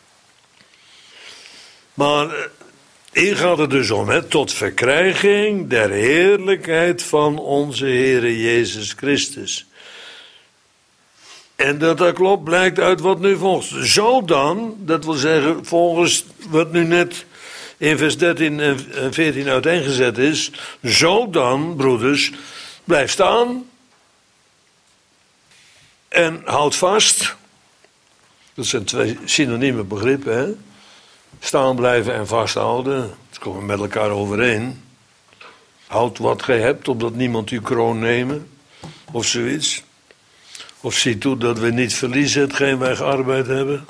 Maar hier gaat het dus om, tot verkrijging der heerlijkheid van onze Heere Jezus Christus. En dat klopt blijkt uit wat nu volgt. Zo dan, dat wil zeggen volgens wat nu net in vers 13 en 14 uiteengezet is. Zo dan, broeders, blijf staan en houd vast. Dat zijn twee synonieme begrippen, hè. Staan blijven en vasthouden, dat komen met elkaar overeen. Houd wat gij hebt, opdat niemand uw kroon nemen, of zoiets. Of zie toe dat we niet verliezen hetgeen wij gearbeid hebben.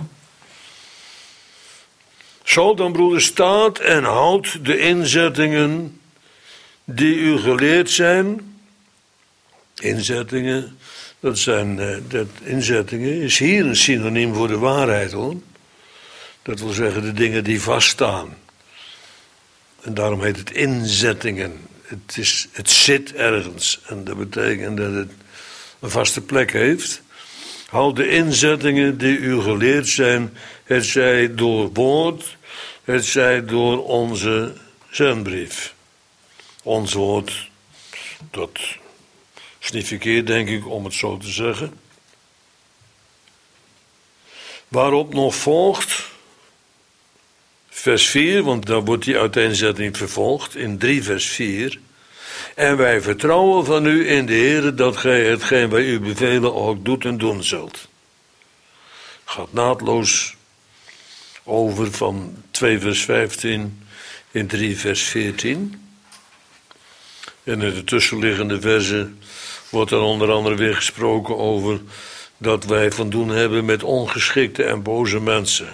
Zo dan, broeder, staat en houdt de inzettingen die u geleerd zijn. Inzettingen, inzettingen is hier een synoniem voor de waarheid, hoor. Dat wil zeggen de dingen die vaststaan. En daarom heet het inzettingen. Het zit ergens. En dat betekent dat het een vaste plek heeft. Houd de inzettingen die u geleerd zijn, het zij door woord, het zij door onze zendbrief. Ons woord, dat is niet verkeerd, denk ik, om het zo te zeggen. Waarop nog volgt, vers 4, want daar wordt die uiteenzetting vervolgd, in 3 vers 4. En wij vertrouwen van u in de Heer dat gij hetgeen wij u bevelen ook doet en doen zult. Gaat naadloos over van 2 vers 15 in 3 vers 14. En in de tussenliggende verzen wordt er onder andere weer gesproken over dat wij van doen hebben met ongeschikte en boze mensen.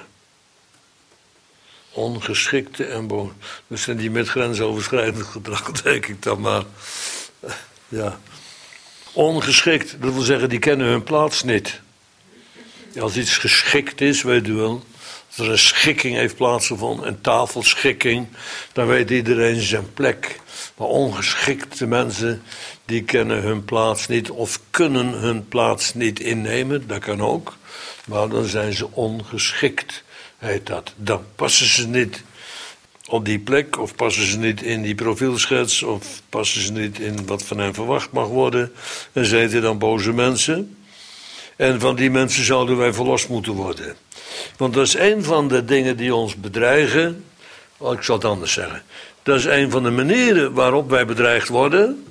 Ongeschikte en boze. Dat zijn die met grensoverschrijdend gedrag, denk ik dan maar. Ja. Ongeschikt, dat wil zeggen, die kennen hun plaats niet. Als iets geschikt is, weet u wel. Als er een schikking heeft plaatsgevonden, een tafelschikking, dan weet iedereen zijn plek. Maar ongeschikte mensen, die kennen hun plaats niet of kunnen hun plaats niet innemen, dat kan ook. Maar dan zijn ze ongeschikt, heet dat. Dan passen ze niet op die plek, of passen ze niet in die profielschets, of passen ze niet in wat van hen verwacht mag worden. En zijn er dan boze mensen. En van die mensen zouden wij verlost moeten worden. Want dat is een van de dingen die ons bedreigen. Ik zal het anders zeggen. Dat is een van de manieren waarop wij bedreigd worden.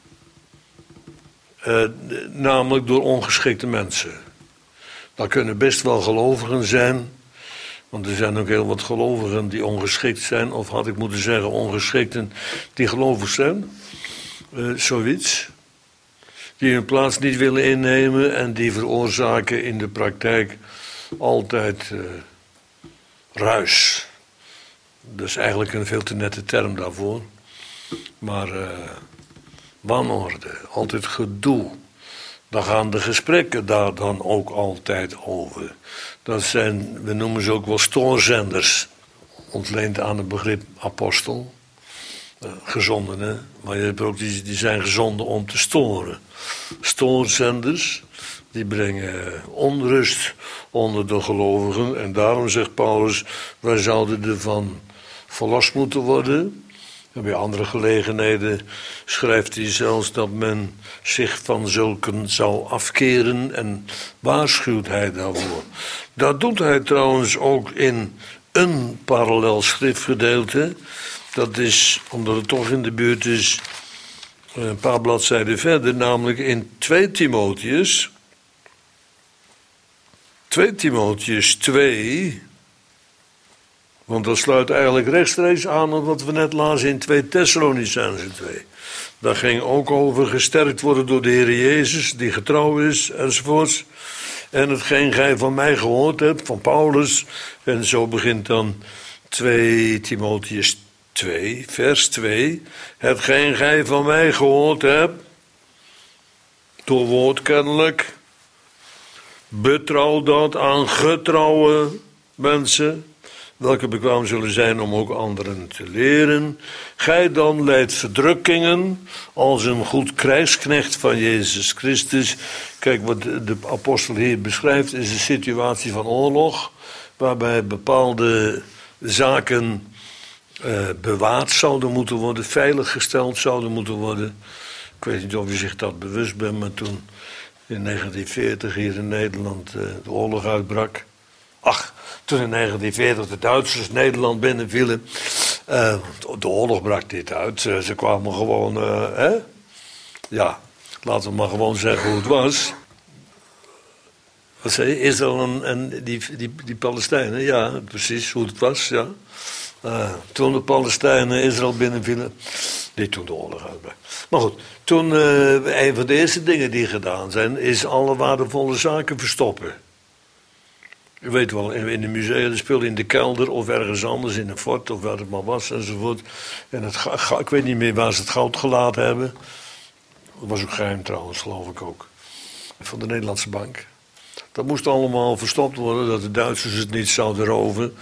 Namelijk door ongeschikte mensen. Dat kunnen best wel gelovigen zijn. Want er zijn ook heel wat gelovigen die ongeschikt zijn. Of had ik moeten zeggen ongeschikten die gelovig zijn. Zoiets. Die hun plaats niet willen innemen en die veroorzaken in de praktijk altijd ruis. Dat is eigenlijk een veel te nette term daarvoor. Maar wanorde, altijd gedoe. Dan gaan de gesprekken daar dan ook altijd over. Dat zijn, we noemen ze ook wel stoorzenders. Ontleend aan het begrip apostel. Gezondenen, maar je hebt ook die zijn gezonden om te storen. Stoorzenders, die brengen onrust onder de gelovigen. En daarom zegt Paulus, wij zouden ervan verlost moeten worden. En bij andere gelegenheden schrijft hij zelfs dat men zich van zulken zou afkeren en waarschuwt hij daarvoor. Dat doet hij trouwens ook in een parallel schriftgedeelte. Dat is, omdat het toch in de buurt is, een paar bladzijden verder, namelijk in 2 Timotheus. 2 Timotheus 2, want dat sluit eigenlijk rechtstreeks aan op wat we net lazen in 2 Thessalonicenzen 2. Dat ging ook over gesterkt worden door de Heer Jezus, die getrouw is, enzovoorts. En hetgeen gij van mij gehoord hebt, van Paulus. En zo begint dan 2 Timotheus 2, vers 2. Hetgeen gij van mij gehoord hebt, door woord kennelijk, betrouw dat aan getrouwe mensen, welke bekwaam zullen zijn om ook anderen te leren. Gij dan leidt verdrukkingen als een goed krijgsknecht van Jezus Christus. Kijk, wat de apostel hier beschrijft is een situatie van oorlog, waarbij bepaalde zaken bewaard zouden moeten worden, veiliggesteld zouden moeten worden. Ik weet niet of u zich dat bewust bent, maar toen in 1940 hier in Nederland de oorlog uitbrak. Toen in 1940 de Duitsers Nederland binnenvielen. De oorlog brak dit uit. Ze kwamen gewoon, ja, laten we maar gewoon zeggen hoe het was. Wat zei je? Israël en die Palestijnen, ja, precies hoe het was, ja. Toen de Palestijnen Israël binnenvielen, niet toen de oorlog uitbrak. Maar goed, toen een van de eerste dingen die gedaan zijn, is alle waardevolle zaken verstoppen. U weet wel, in de musea, dat speelde in de kelder of ergens anders, in een fort of waar het maar was enzovoort. En ik weet niet meer waar ze het goud gelaten hebben. Dat was ook geheim trouwens, geloof ik ook. Van de Nederlandse bank. Dat moest allemaal verstopt worden, dat de Duitsers het niet zouden roven.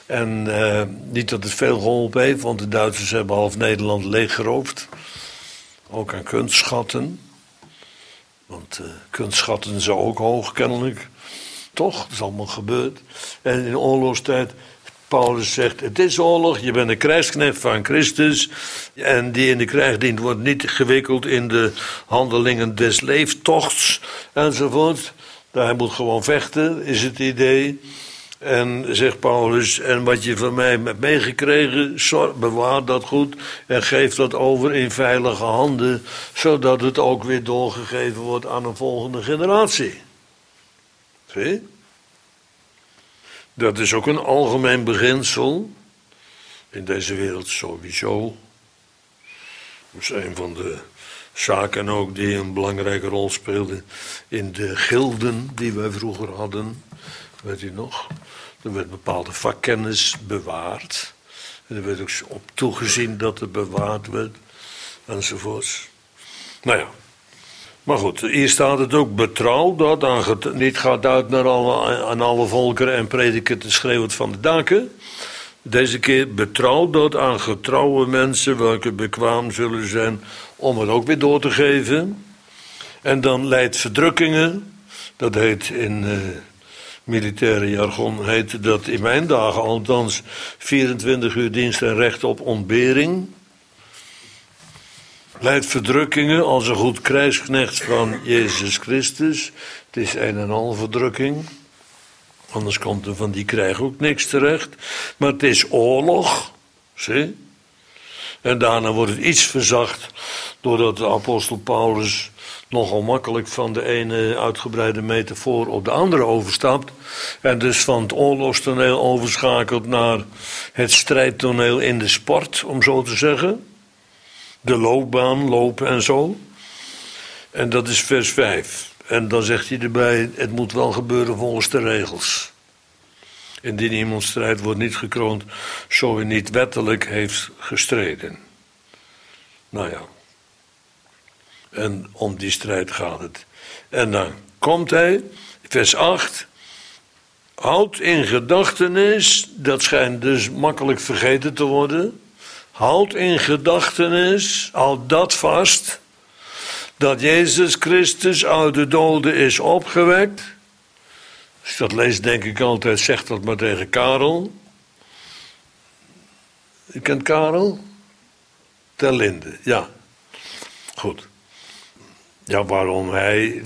En niet dat het veel geholpen heeft, want de Duitsers hebben half Nederland leeggeroofd. Ook aan kunstschatten. Want kunstschatten zijn ook hoog kennelijk. Toch, dat is allemaal gebeurd. En in oorlogstijd, Paulus zegt, het is oorlog, je bent een krijgsknecht van Christus. En die in de krijg dient, wordt niet gewikkeld in de handelingen des leeftochts enzovoort. Hij moet gewoon vechten, is het idee. En zegt Paulus, en wat je van mij hebt meegekregen, bewaar dat goed en geef dat over in veilige handen, zodat het ook weer doorgegeven wordt aan een volgende generatie. Zie? Dat is ook een algemeen beginsel, in deze wereld sowieso. Dat is een van de zaken ook die een belangrijke rol speelden in de gilden die wij vroeger hadden. Weet u nog? Er werd bepaalde vakkennis bewaard. En er werd ook op toegezien dat het bewaard werd. Enzovoorts. Nou ja. Maar goed, hier staat het ook, betrouw dat niet gaat uit naar aan alle volkeren en prediken te schreeuwen van de daken. Deze keer betrouw dat aan getrouwe mensen, welke bekwaam zullen zijn om het ook weer door te geven. En dan leidt verdrukkingen, dat heet in militaire jargon, heet dat in mijn dagen althans 24 uur dienst en recht op ontbering. Leidt verdrukkingen als een goed krijgsknecht van Jezus Christus. Het is een en al verdrukking. Anders komt er van die krijg ook niks terecht. Maar het is oorlog. Zie? En daarna wordt het iets verzacht doordat de apostel Paulus nogal makkelijk van de ene uitgebreide metafoor op de andere overstapt. En dus van het oorlogstoneel overschakelt naar het strijdtoneel in de sport, om zo te zeggen. De loopbaan, lopen en zo. En dat is vers 5. En dan zegt hij erbij, het moet wel gebeuren volgens de regels. Indien iemand strijdt, wordt niet gekroond, zo hij niet wettelijk heeft gestreden. Nou ja. En om die strijd gaat het. En dan komt hij, vers 8. Houd in gedachtenis, dat schijnt dus makkelijk vergeten te worden. Houd in gedachtenis, houd dat vast, dat Jezus Christus uit de doden is opgewekt. Als ik dat lees, denk ik altijd, zeg dat maar tegen Karel. U kent Karel? Ter Linde, ja. Goed. Ja, waarom hij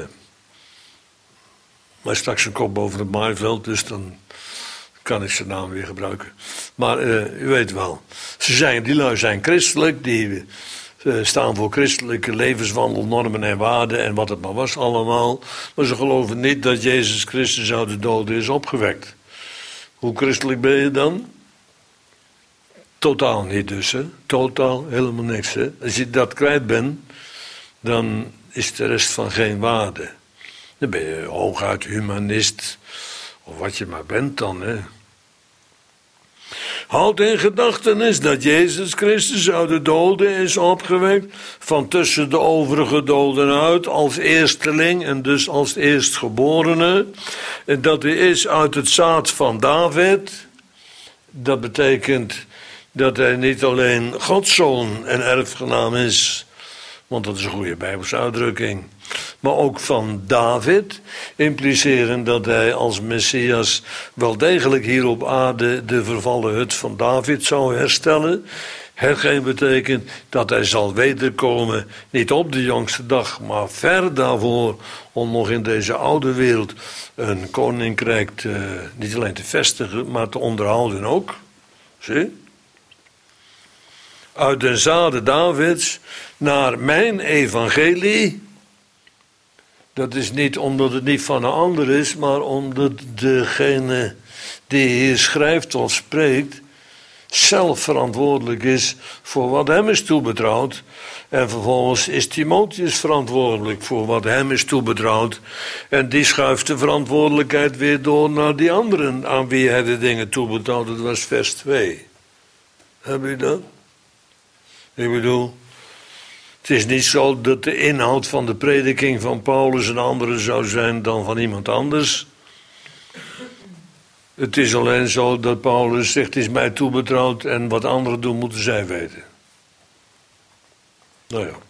maar straks een kop boven het maaiveld, dus dan kan ik zijn naam weer gebruiken. Maar u weet wel, die lui zijn christelijk, die staan voor christelijke levenswandel, normen en waarden en wat het maar was allemaal. Maar ze geloven niet dat Jezus Christus uit de doden is opgewekt. Hoe christelijk ben je dan? Totaal niet dus, hè? Totaal helemaal niks, hè? Als je dat kwijt bent, dan is de rest van geen waarde. Dan ben je hooguit humanist, of wat je maar bent dan, hè. Houd in gedachtenis dat Jezus Christus uit de doden is opgewekt, van tussen de overige doden uit, als eersteling en dus als eerstgeborene. En dat hij is uit het zaad van David. Dat betekent dat hij niet alleen Gods zoon en erfgenaam is, want dat is een goede Bijbelse uitdrukking, maar ook van David, impliceren dat hij als Messias wel degelijk hier op aarde de vervallen hut van David zou herstellen. Hetgeen betekent dat hij zal wederkomen, niet op de jongste dag, maar ver daarvoor, om nog in deze oude wereld een koninkrijk niet alleen te vestigen, maar te onderhouden ook. Zie? Uit de zaden Davids naar mijn evangelie. Dat is niet omdat het niet van een ander is, maar omdat degene die hier schrijft of spreekt zelf verantwoordelijk is voor wat hem is toebetrouwd. En vervolgens is Timotheus verantwoordelijk voor wat hem is toebetrouwd. En die schuift de verantwoordelijkheid weer door naar die anderen aan wie hij de dingen toebetrouwt. Dat was vers 2. Heb je dat? Ik bedoel, het is niet zo dat de inhoud van de prediking van Paulus een andere zou zijn dan van iemand anders. Het is alleen zo dat Paulus zegt, het is mij toebetrouwd en wat anderen doen moeten zij weten. Nou ja.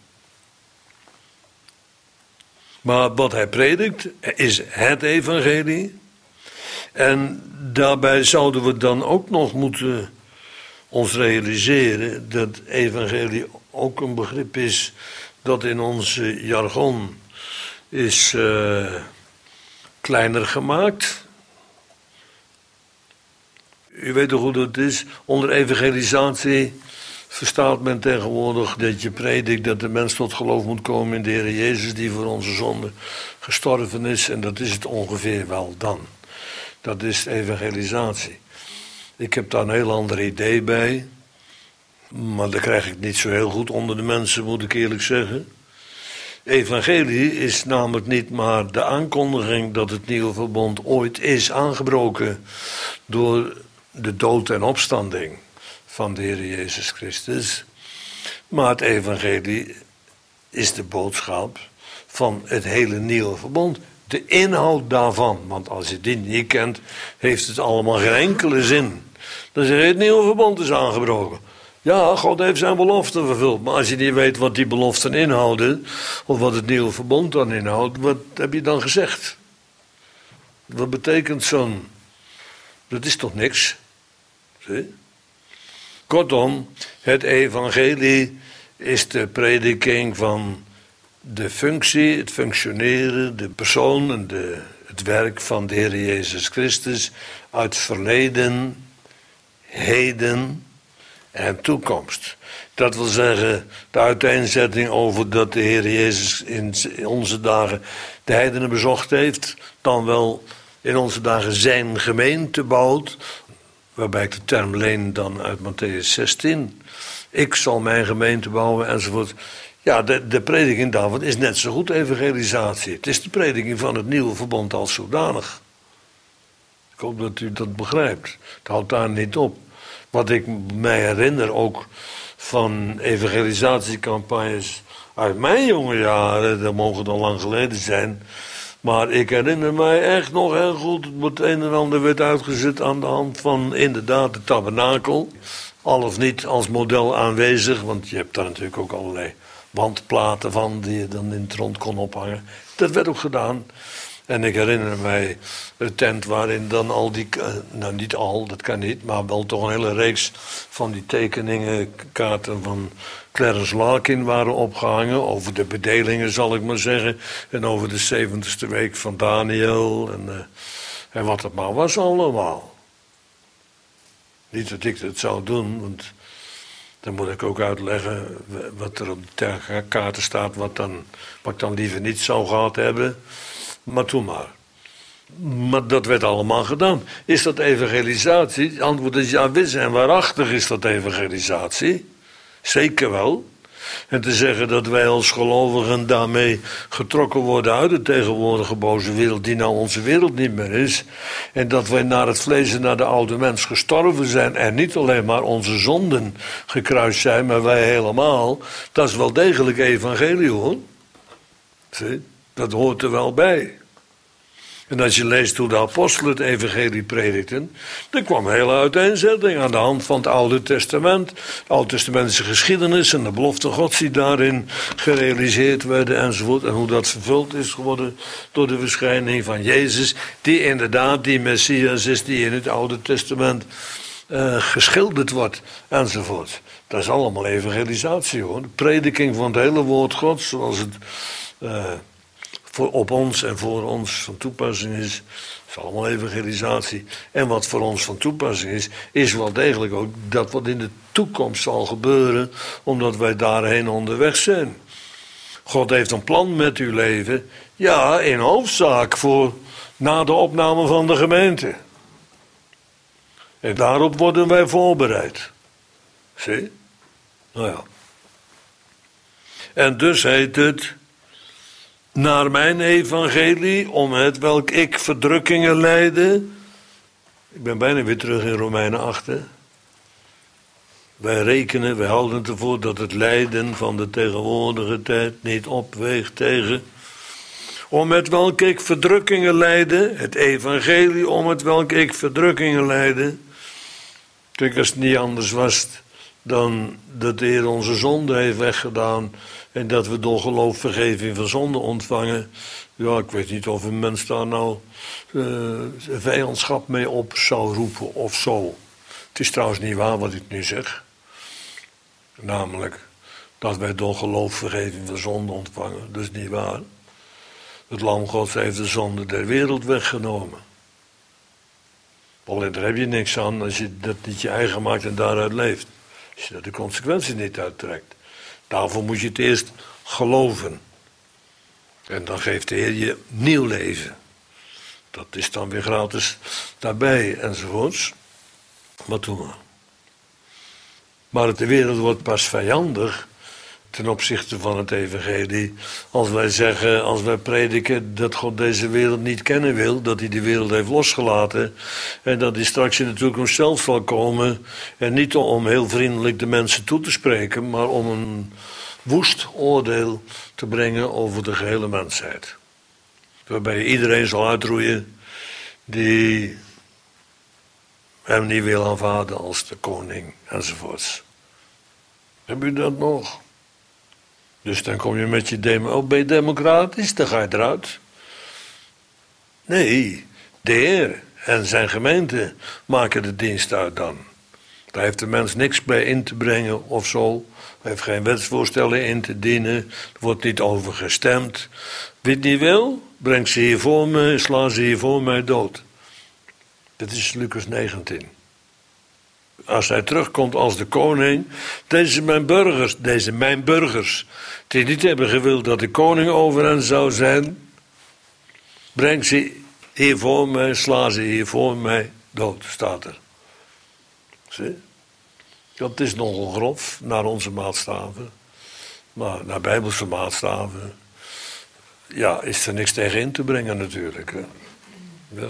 Maar wat hij predikt is het evangelie. En daarbij zouden we dan ook nog moeten ons realiseren dat evangelie ook een begrip is dat in ons jargon is kleiner gemaakt. U weet toch hoe dat is? Onder evangelisatie verstaat men tegenwoordig dat je predikt dat de mens tot geloof moet komen in de Heer Jezus die voor onze zonde gestorven is. En dat is het ongeveer wel dan. Dat is evangelisatie. Ik heb daar een heel ander idee bij. Maar dat krijg ik niet zo heel goed onder de mensen, moet ik eerlijk zeggen. Evangelie is namelijk niet maar de aankondiging dat het nieuwe verbond ooit is aangebroken door de dood en opstanding van de Heer Jezus Christus. Maar het evangelie is de boodschap van het hele nieuwe verbond. De inhoud daarvan, want als je die niet kent, heeft het allemaal geen enkele zin. Dan zeg je, het nieuwe verbond is aangebroken. Ja, God heeft zijn beloften vervuld. Maar als je niet weet wat die beloften inhouden, of wat het nieuwe verbond dan inhoudt, wat heb je dan gezegd? Wat betekent zo'n? Dat is toch niks? Zie? Kortom, het evangelie is de prediking van de functie, het functioneren, de persoon en het werk van de Heer Jezus Christus uit verleden, heden en toekomst. Dat wil zeggen, de uiteenzetting over dat de Heer Jezus in onze dagen de heidenen bezocht heeft, dan wel in onze dagen zijn gemeente bouwt, waarbij ik de term leen dan uit Mattheüs 16. Ik zal mijn gemeente bouwen enzovoort. Ja, de prediking daarvan is net zo goed evangelisatie. Het is de prediking van het nieuwe verbond als zodanig. Ik hoop dat u dat begrijpt. Het houdt daar niet op. Wat ik mij herinner ook van evangelisatiecampagnes uit mijn jonge jaren, dat mogen dan lang geleden zijn. Maar ik herinner mij echt nog heel goed, het een en ander werd uitgezet aan de hand van inderdaad de tabernakel. Al of niet als model aanwezig, want je hebt daar natuurlijk ook allerlei wandplaten van die je dan in het rond kon ophangen. Dat werd ook gedaan. En ik herinner mij een tent waarin dan al die, nou niet al, dat kan niet, maar wel toch een hele reeks van die tekeningen, kaarten van Clarence Larkin waren opgehangen. Over de bedelingen zal ik maar zeggen. En over de 70ste week van Daniel en wat het maar was allemaal. Niet dat ik dat zou doen, want dan moet ik ook uitleggen wat er op de kaarten staat, wat ik dan liever niet zou gehad hebben. Maar toen maar. Maar dat werd allemaal gedaan. Is dat evangelisatie? Het antwoord is ja, wis en waarachtig is dat evangelisatie. Zeker wel. En te zeggen dat wij als gelovigen daarmee getrokken worden uit de tegenwoordige boze wereld, die nou onze wereld niet meer is. En dat wij naar het vlees en naar de oude mens gestorven zijn en niet alleen maar onze zonden gekruist zijn, maar wij helemaal. Dat is wel degelijk evangelie hoor. Zie, dat hoort er wel bij. En als je leest hoe de apostelen het evangelie predikten, dan kwam een hele uiteenzetting aan de hand van het Oude Testament. De Oud-testamentische geschiedenis en de beloften Gods die daarin gerealiseerd werden enzovoort. En hoe dat vervuld is geworden door de verschijning van Jezus, die inderdaad die Messias is die in het Oude Testament geschilderd wordt enzovoort. Dat is allemaal evangelisatie hoor. De prediking van het hele woord Gods, zoals het op ons en voor ons van toepassing is allemaal evangelisatie. En wat voor ons van toepassing is wel degelijk ook dat wat in de toekomst zal gebeuren, omdat wij daarheen onderweg zijn. God heeft een plan met uw leven, ja, in hoofdzaak voor na de opname van de gemeente. En daarop worden wij voorbereid. Zie? Nou ja. En dus heet het, naar mijn evangelie, om het welk ik verdrukkingen lijde. Ik ben bijna weer terug in Romeinen 8. Wij houden het ervoor dat het lijden van de tegenwoordige tijd niet opweegt tegen om het welk ik verdrukkingen lijde, het evangelie om het welk ik verdrukkingen lijde. Kijk, als het niet anders was dan dat de Heer onze zonde heeft weggedaan en dat we door geloof vergeving van zonde ontvangen. Ja, ik weet niet of een mens daar nou vijandschap mee op zou roepen of zo. Het is trouwens niet waar wat ik nu zeg. Namelijk dat wij door geloof vergeving van zonde ontvangen. Dat is niet waar. Het lam Gods heeft de zonde der wereld weggenomen. Alleen daar heb je niks aan als je dat niet je eigen maakt en daaruit leeft. Als je daar de consequenties niet uittrekt. Daarvoor moet je het eerst geloven. En dan geeft de Heer je nieuw leven. Dat is dan weer gratis daarbij enzovoorts. Wat doen we? Maar de wereld wordt pas vijandig ten opzichte van het evangelie. Als wij zeggen, als wij prediken dat God deze wereld niet kennen wil, dat hij de wereld heeft losgelaten en dat hij straks in de toekomst zelf zal komen en niet om heel vriendelijk de mensen toe te spreken, maar om een woest oordeel te brengen over de gehele mensheid. Waarbij iedereen zal uitroeien die hem niet wil aanvaarden als de koning enzovoorts. Heb u dat nog? Dus dan kom je met je ben je democratisch, dan ga je eruit. Nee, de Heer en zijn gemeente maken de dienst uit dan. Daar heeft de mens niks bij in te brengen of zo. Hij heeft geen wetsvoorstellen in te dienen. Er wordt niet over gestemd. Wie het niet wil, breng ze hier voor me, sla ze hier voor mij dood. Dit is Lucas 19. Als hij terugkomt als de koning, deze mijn burgers, die niet hebben gewild dat de koning over hen zou zijn, breng ze hier voor mij, sla ze hier voor mij dood, staat er. Zie? Dat is nogal grof naar onze maatstaven, maar naar Bijbelse maatstaven, ja, is er niks tegen in te brengen natuurlijk. Hè? Ja.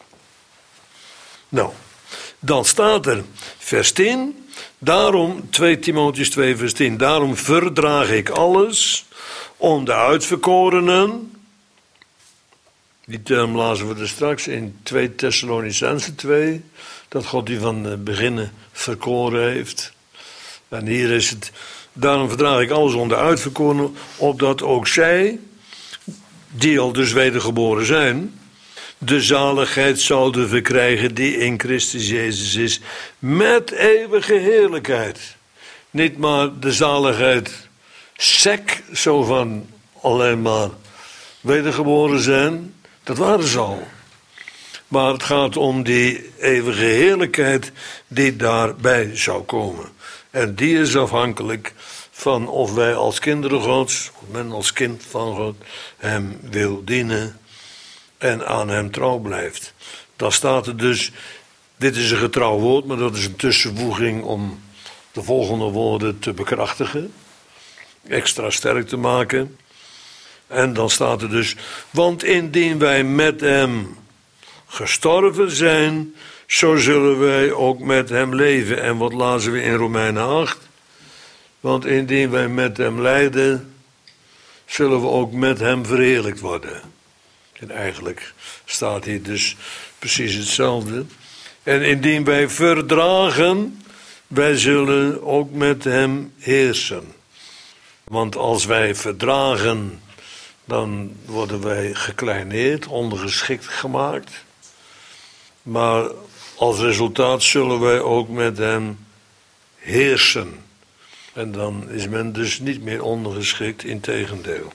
Nou. Dan staat er, vers 10, daarom, 2 Timotheüs 2 vers 10, daarom verdraag ik alles om de uitverkorenen, die term lazen we er straks in 2 Thessalonicenzen 2, dat God die van het begin verkoren heeft. En hier is het, daarom verdraag ik alles om de uitverkorenen, opdat ook zij, die al dus wedergeboren zijn, de zaligheid zouden verkrijgen die in Christus Jezus is, met eeuwige heerlijkheid. Niet maar de zaligheid sec, zo van alleen maar wedergeboren zijn, dat waren ze al. Maar het gaat om die eeuwige heerlijkheid die daarbij zou komen. En die is afhankelijk van of wij als kinderen Gods, of men als kind van God, hem wil dienen en aan hem trouw blijft. Dan staat er dus, dit is een getrouw woord, maar dat is een tussenvoeging om de volgende woorden te bekrachtigen, extra sterk te maken. En dan staat er dus, want indien wij met hem gestorven zijn, zo zullen wij ook met hem leven. En wat lazen we in Romeinen 8? Want indien wij met hem lijden, zullen we ook met hem verheerlijkt worden. En eigenlijk staat hier dus precies hetzelfde. En indien wij verdragen, wij zullen ook met hem heersen. Want als wij verdragen, dan worden wij gekleineerd, ondergeschikt gemaakt. Maar als resultaat zullen wij ook met hem heersen. En dan is men dus niet meer ondergeschikt, integendeel.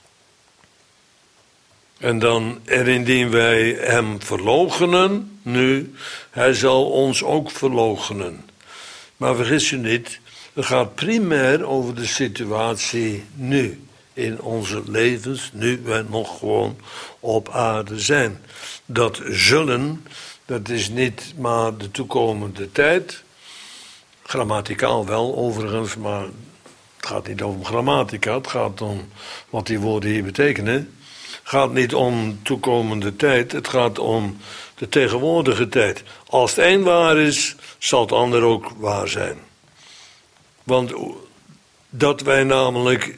En dan, en indien wij hem verloochenen, nu, hij zal ons ook verloochenen. Maar vergis je niet, het gaat primair over de situatie nu. In onze levens, nu wij nog gewoon op aarde zijn. Dat zullen, dat is niet maar de toekomende tijd. Grammaticaal wel overigens, maar het gaat niet om grammatica. Het gaat om wat die woorden hier betekenen. Het gaat niet om toekomende tijd, het gaat om de tegenwoordige tijd. Als het een waar is, zal het ander ook waar zijn. Want dat wij namelijk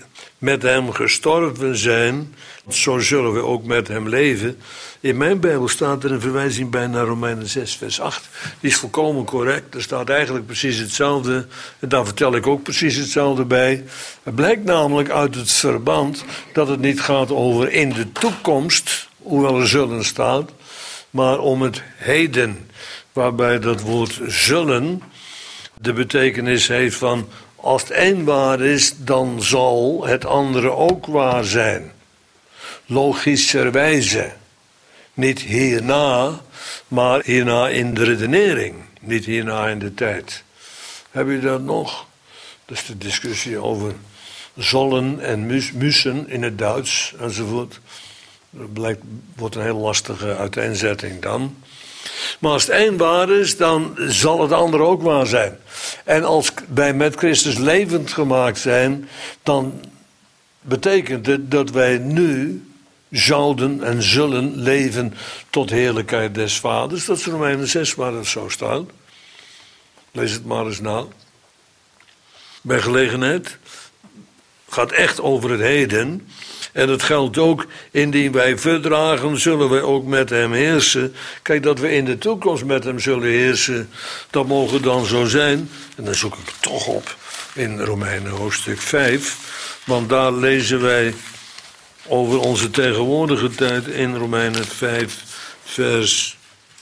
met hem gestorven zijn, zo zullen we ook met hem leven. In mijn Bijbel staat er een verwijzing bij naar Romeinen 6 vers 8. Die is volkomen correct. Er staat eigenlijk precies hetzelfde. En daar vertel ik ook precies hetzelfde bij. Het blijkt namelijk uit het verband dat het niet gaat over in de toekomst, hoewel er zullen staat, maar om het heden. Waarbij dat woord zullen de betekenis heeft van als het een waar is, dan zal het andere ook waar zijn. Logischerwijze. Niet hierna, maar hierna in de redenering. Niet hierna in de tijd. Heb je dat nog? Dat is de discussie over zollen en mussen in het Duits enzovoort. Dat wordt een heel lastige uiteenzetting dan. Maar als het een waar is, dan zal het andere ook waar zijn. En als wij met Christus levend gemaakt zijn, dan betekent het dat wij nu zouden en zullen leven tot heerlijkheid des Vaders. Dat is Romeinen 6 waar het zo staat. Lees het maar eens na. Bij gelegenheid. Gaat echt over het heden. En het geldt ook, indien wij verdragen, zullen wij ook met hem heersen. Kijk, dat we in de toekomst met hem zullen heersen, dat mogen dan zo zijn. En dan zoek ik het toch op in Romeinen hoofdstuk 5. Want daar lezen wij over onze tegenwoordige tijd in Romeinen 5 vers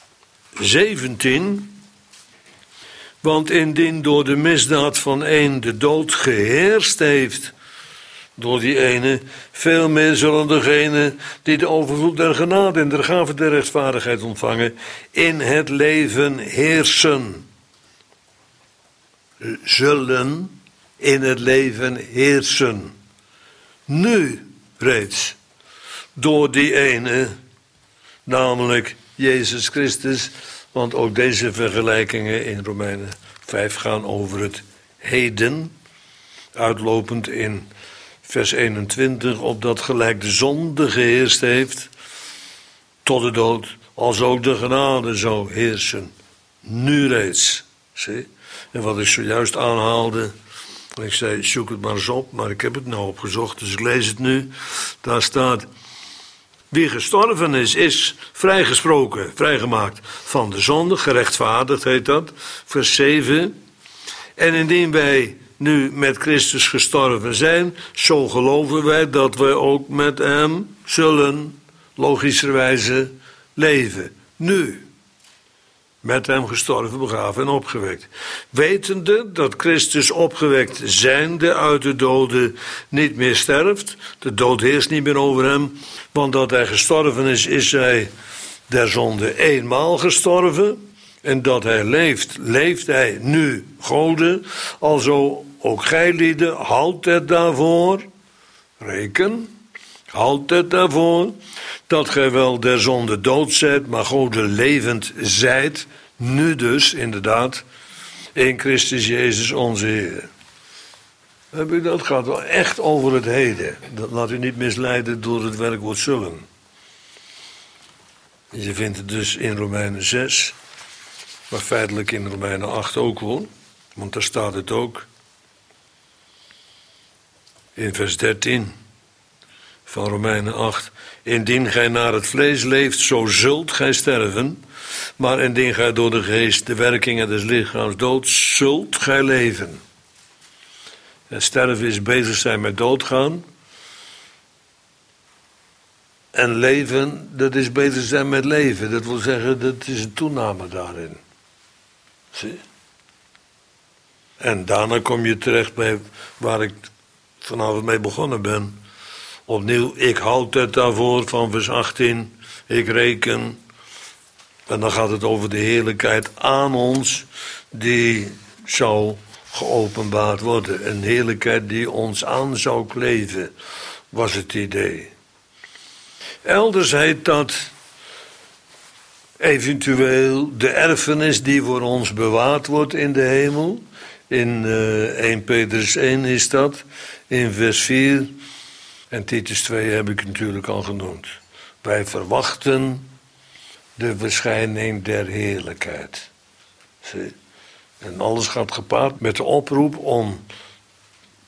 17. Want indien door de misdaad van één de dood geheerst heeft, door die ene, veel meer zullen degenen die de overvloed der genade en de gave der rechtvaardigheid ontvangen, in het leven heersen. Zullen in het leven heersen. Nu reeds. Door die ene, namelijk Jezus Christus. Want ook deze vergelijkingen in Romeinen 5 gaan over het heden. Uitlopend in vers 21, opdat gelijk de zonde geheerst heeft tot de dood, als ook de genade zou heersen. Nu reeds. Zie? En wat ik zojuist aanhaalde, ik zei zoek het maar eens op, maar ik heb het nou opgezocht, dus ik lees het nu. Daar staat, wie gestorven is vrijgesproken, vrijgemaakt van de zonde, gerechtvaardigd heet dat. Vers 7. En indien wij nu met Christus gestorven zijn, zo geloven wij dat wij ook met hem zullen, logischerwijze, leven. Nu. Met hem gestorven, begraven en opgewekt. Wetende dat Christus opgewekt zijnde uit de doden niet meer sterft. De dood heerst niet meer over hem. Want dat hij gestorven is, is hij der zonde eenmaal gestorven. En dat hij leeft, leeft hij nu Gode. Alzo ook gij lieden, houdt het daarvoor. Reken. Houdt het daarvoor. Dat gij wel der zonde dood zijt, maar Gode levend zijt. Nu dus, inderdaad, in Christus Jezus onze Heer. Dat gaat wel echt over het heden. Dat laat u niet misleiden door het werkwoord zullen. Je vindt het dus in Romeinen 6, maar feitelijk in Romeinen 8 ook hoor. Want daar staat het ook. In vers 13 van Romeinen 8. Indien gij naar het vlees leeft, zo zult gij sterven. Maar indien gij door de geest de werkingen des lichaams doodt, zult gij leven. En sterven is bezig zijn met doodgaan. En leven, dat is bezig zijn met leven. Dat wil zeggen, dat is een toename daarin. Zie? En daarna kom je terecht bij waar ik vanavond mee begonnen ben. Opnieuw, ik houd het daarvoor van vers 18. Ik reken. En dan gaat het over de heerlijkheid aan ons die zou geopenbaard worden. Een heerlijkheid die ons aan zou kleven, was het idee. Elders heet dat eventueel de erfenis die voor ons bewaard wordt in de hemel. In 1 Petrus 1 is dat, in vers 4. En Titus 2 heb ik natuurlijk al genoemd. Wij verwachten de verschijning der heerlijkheid. Zie? En alles gaat gepaard met de oproep om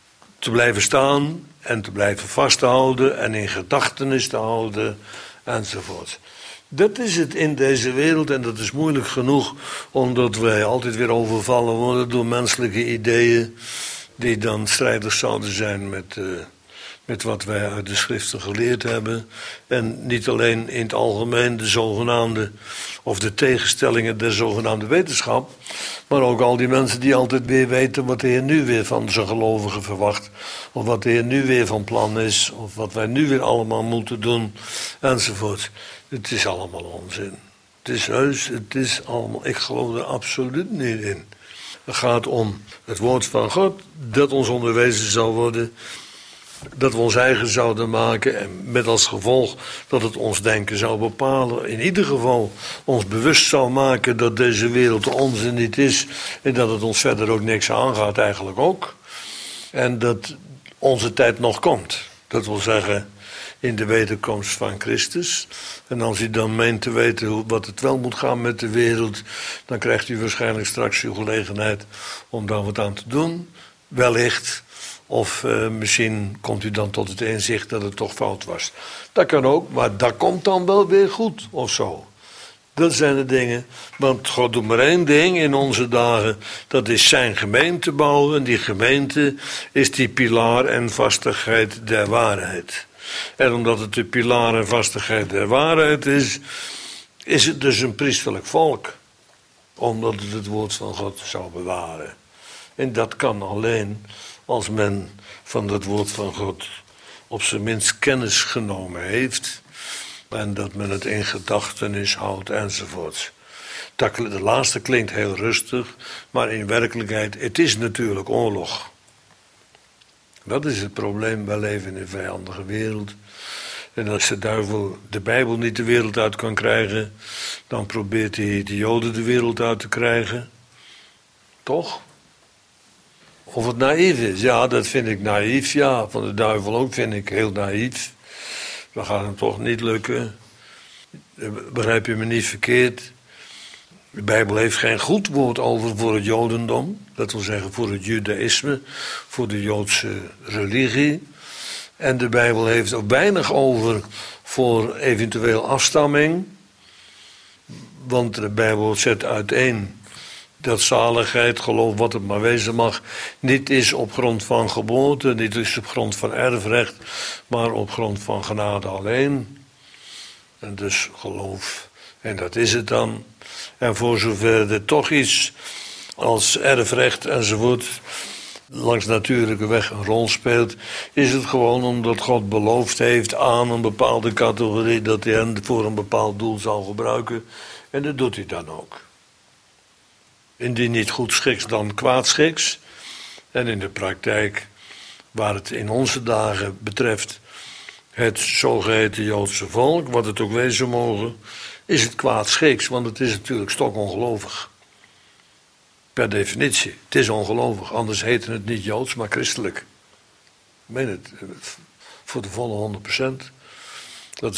te blijven staan en te blijven vasthouden en in gedachtenis te houden enzovoort. Dat is het in deze wereld en dat is moeilijk genoeg, omdat wij altijd weer overvallen worden door menselijke ideeën die dan strijdig zouden zijn met wat wij uit de schriften geleerd hebben. En niet alleen in het algemeen de zogenaamde, of de tegenstellingen der zogenaamde wetenschap, maar ook al die mensen die altijd weer weten wat de Heer nu weer van zijn gelovigen verwacht, of wat de Heer nu weer van plan is, of wat wij nu weer allemaal moeten doen, enzovoort. Het is allemaal onzin. Het is heus, het is allemaal, ik geloof er absoluut niet in. Het gaat om het woord van God, dat ons onderwezen zal worden, dat we ons eigen zouden maken en met als gevolg dat het ons denken zou bepalen. In ieder geval ons bewust zou maken dat deze wereld onze niet is en dat het ons verder ook niks aangaat, eigenlijk ook. En dat onze tijd nog komt. Dat wil zeggen in de wederkomst van Christus. En als u dan meent te weten wat het wel moet gaan met de wereld, dan krijgt u waarschijnlijk straks uw gelegenheid om daar wat aan te doen. Wellicht. Of misschien komt u dan tot het inzicht dat het toch fout was. Dat kan ook, maar dat komt dan wel weer goed of zo. Dat zijn de dingen. Want God doet maar één ding in onze dagen. Dat is zijn gemeente bouwen. En die gemeente is die pilaar en vastigheid der waarheid. En omdat het de pilaar en vastigheid der waarheid is, is het dus een priesterlijk volk. Omdat het het woord van God zou bewaren. En dat kan alleen als men van dat woord van God op zijn minst kennis genomen heeft. En dat men het in gedachtenis houdt enzovoort. De laatste klinkt heel rustig, maar in werkelijkheid, het is natuurlijk oorlog. Dat is het probleem, wij leven in een vijandige wereld. En als de duivel de Bijbel niet de wereld uit kan krijgen, dan probeert hij de Joden de wereld uit te krijgen. Toch? Of het naïef is, ja, dat vind ik naïef. Ja, van de duivel ook vind ik heel naïef. Dat gaat hem toch niet lukken. Begrijp je me niet verkeerd? De Bijbel heeft geen goed woord over voor het Jodendom. Dat wil zeggen voor het Judaïsme, voor de Joodse religie. En de Bijbel heeft ook weinig over voor eventueel afstamming. Want de Bijbel zet uiteen dat zaligheid, geloof wat het maar wezen mag, niet is op grond van geboorte, niet is op grond van erfrecht, maar op grond van genade alleen. En dus geloof, en dat is het dan. En voor zover er toch iets als erfrecht enzovoort langs natuurlijke weg een rol speelt, is het gewoon omdat God beloofd heeft aan een bepaalde categorie dat hij hen voor een bepaald doel zal gebruiken. En dat doet hij dan ook. Indien niet goed schiks, dan kwaad schiks. En in de praktijk, waar het in onze dagen betreft het zogeheten Joodse volk, wat het ook wezen mogen, is het kwaad schiks, want het is natuurlijk stokongelovig. Per definitie, het is ongelovig, anders heette het niet Joods, maar christelijk. Ik meen het, voor de volle 100%. Dat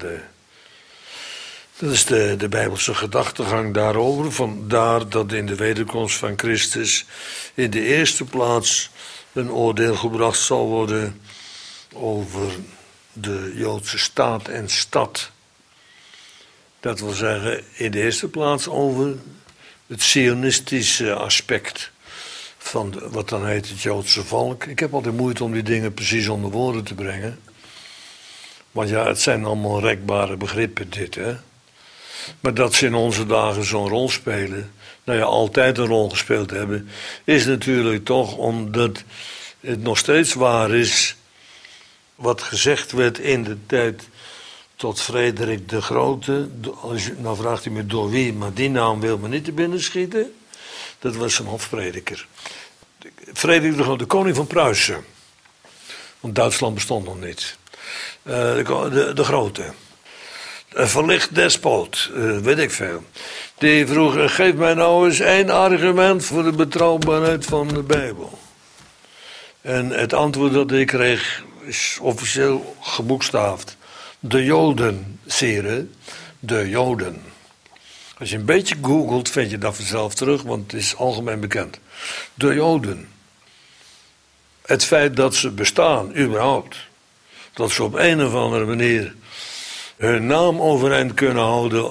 is de Bijbelse gedachtegang daarover. Vandaar dat in de wederkomst van Christus in de eerste plaats een oordeel gebracht zal worden over de Joodse staat en stad. Dat wil zeggen in de eerste plaats over het sionistische aspect van wat dan heet het Joodse volk. Ik heb altijd moeite om die dingen precies onder woorden te brengen. Want ja, het zijn allemaal rekbare begrippen dit, hè. Maar dat ze in onze dagen zo'n rol spelen, nou ja, altijd een rol gespeeld hebben, is natuurlijk toch omdat het nog steeds waar is wat gezegd werd in de tijd tot Frederik de Grote. Nou vraagt u me door wie, maar die naam wil me niet te binnen schieten. Dat was een hofprediker. Frederik de Grote, de koning van Pruisen. Want Duitsland bestond nog niet. De Grote. Een verlicht despoot, weet ik veel. Die vroeg, geef mij nou eens 1 argument voor de betrouwbaarheid van de Bijbel. En het antwoord dat ik kreeg is officieel geboekstaafd. De Joden, sire, de Joden. Als je een beetje googelt, vind je dat vanzelf terug, want het is algemeen bekend. De Joden. Het feit dat ze bestaan, überhaupt. Dat ze op een of andere manier hun naam overeind kunnen houden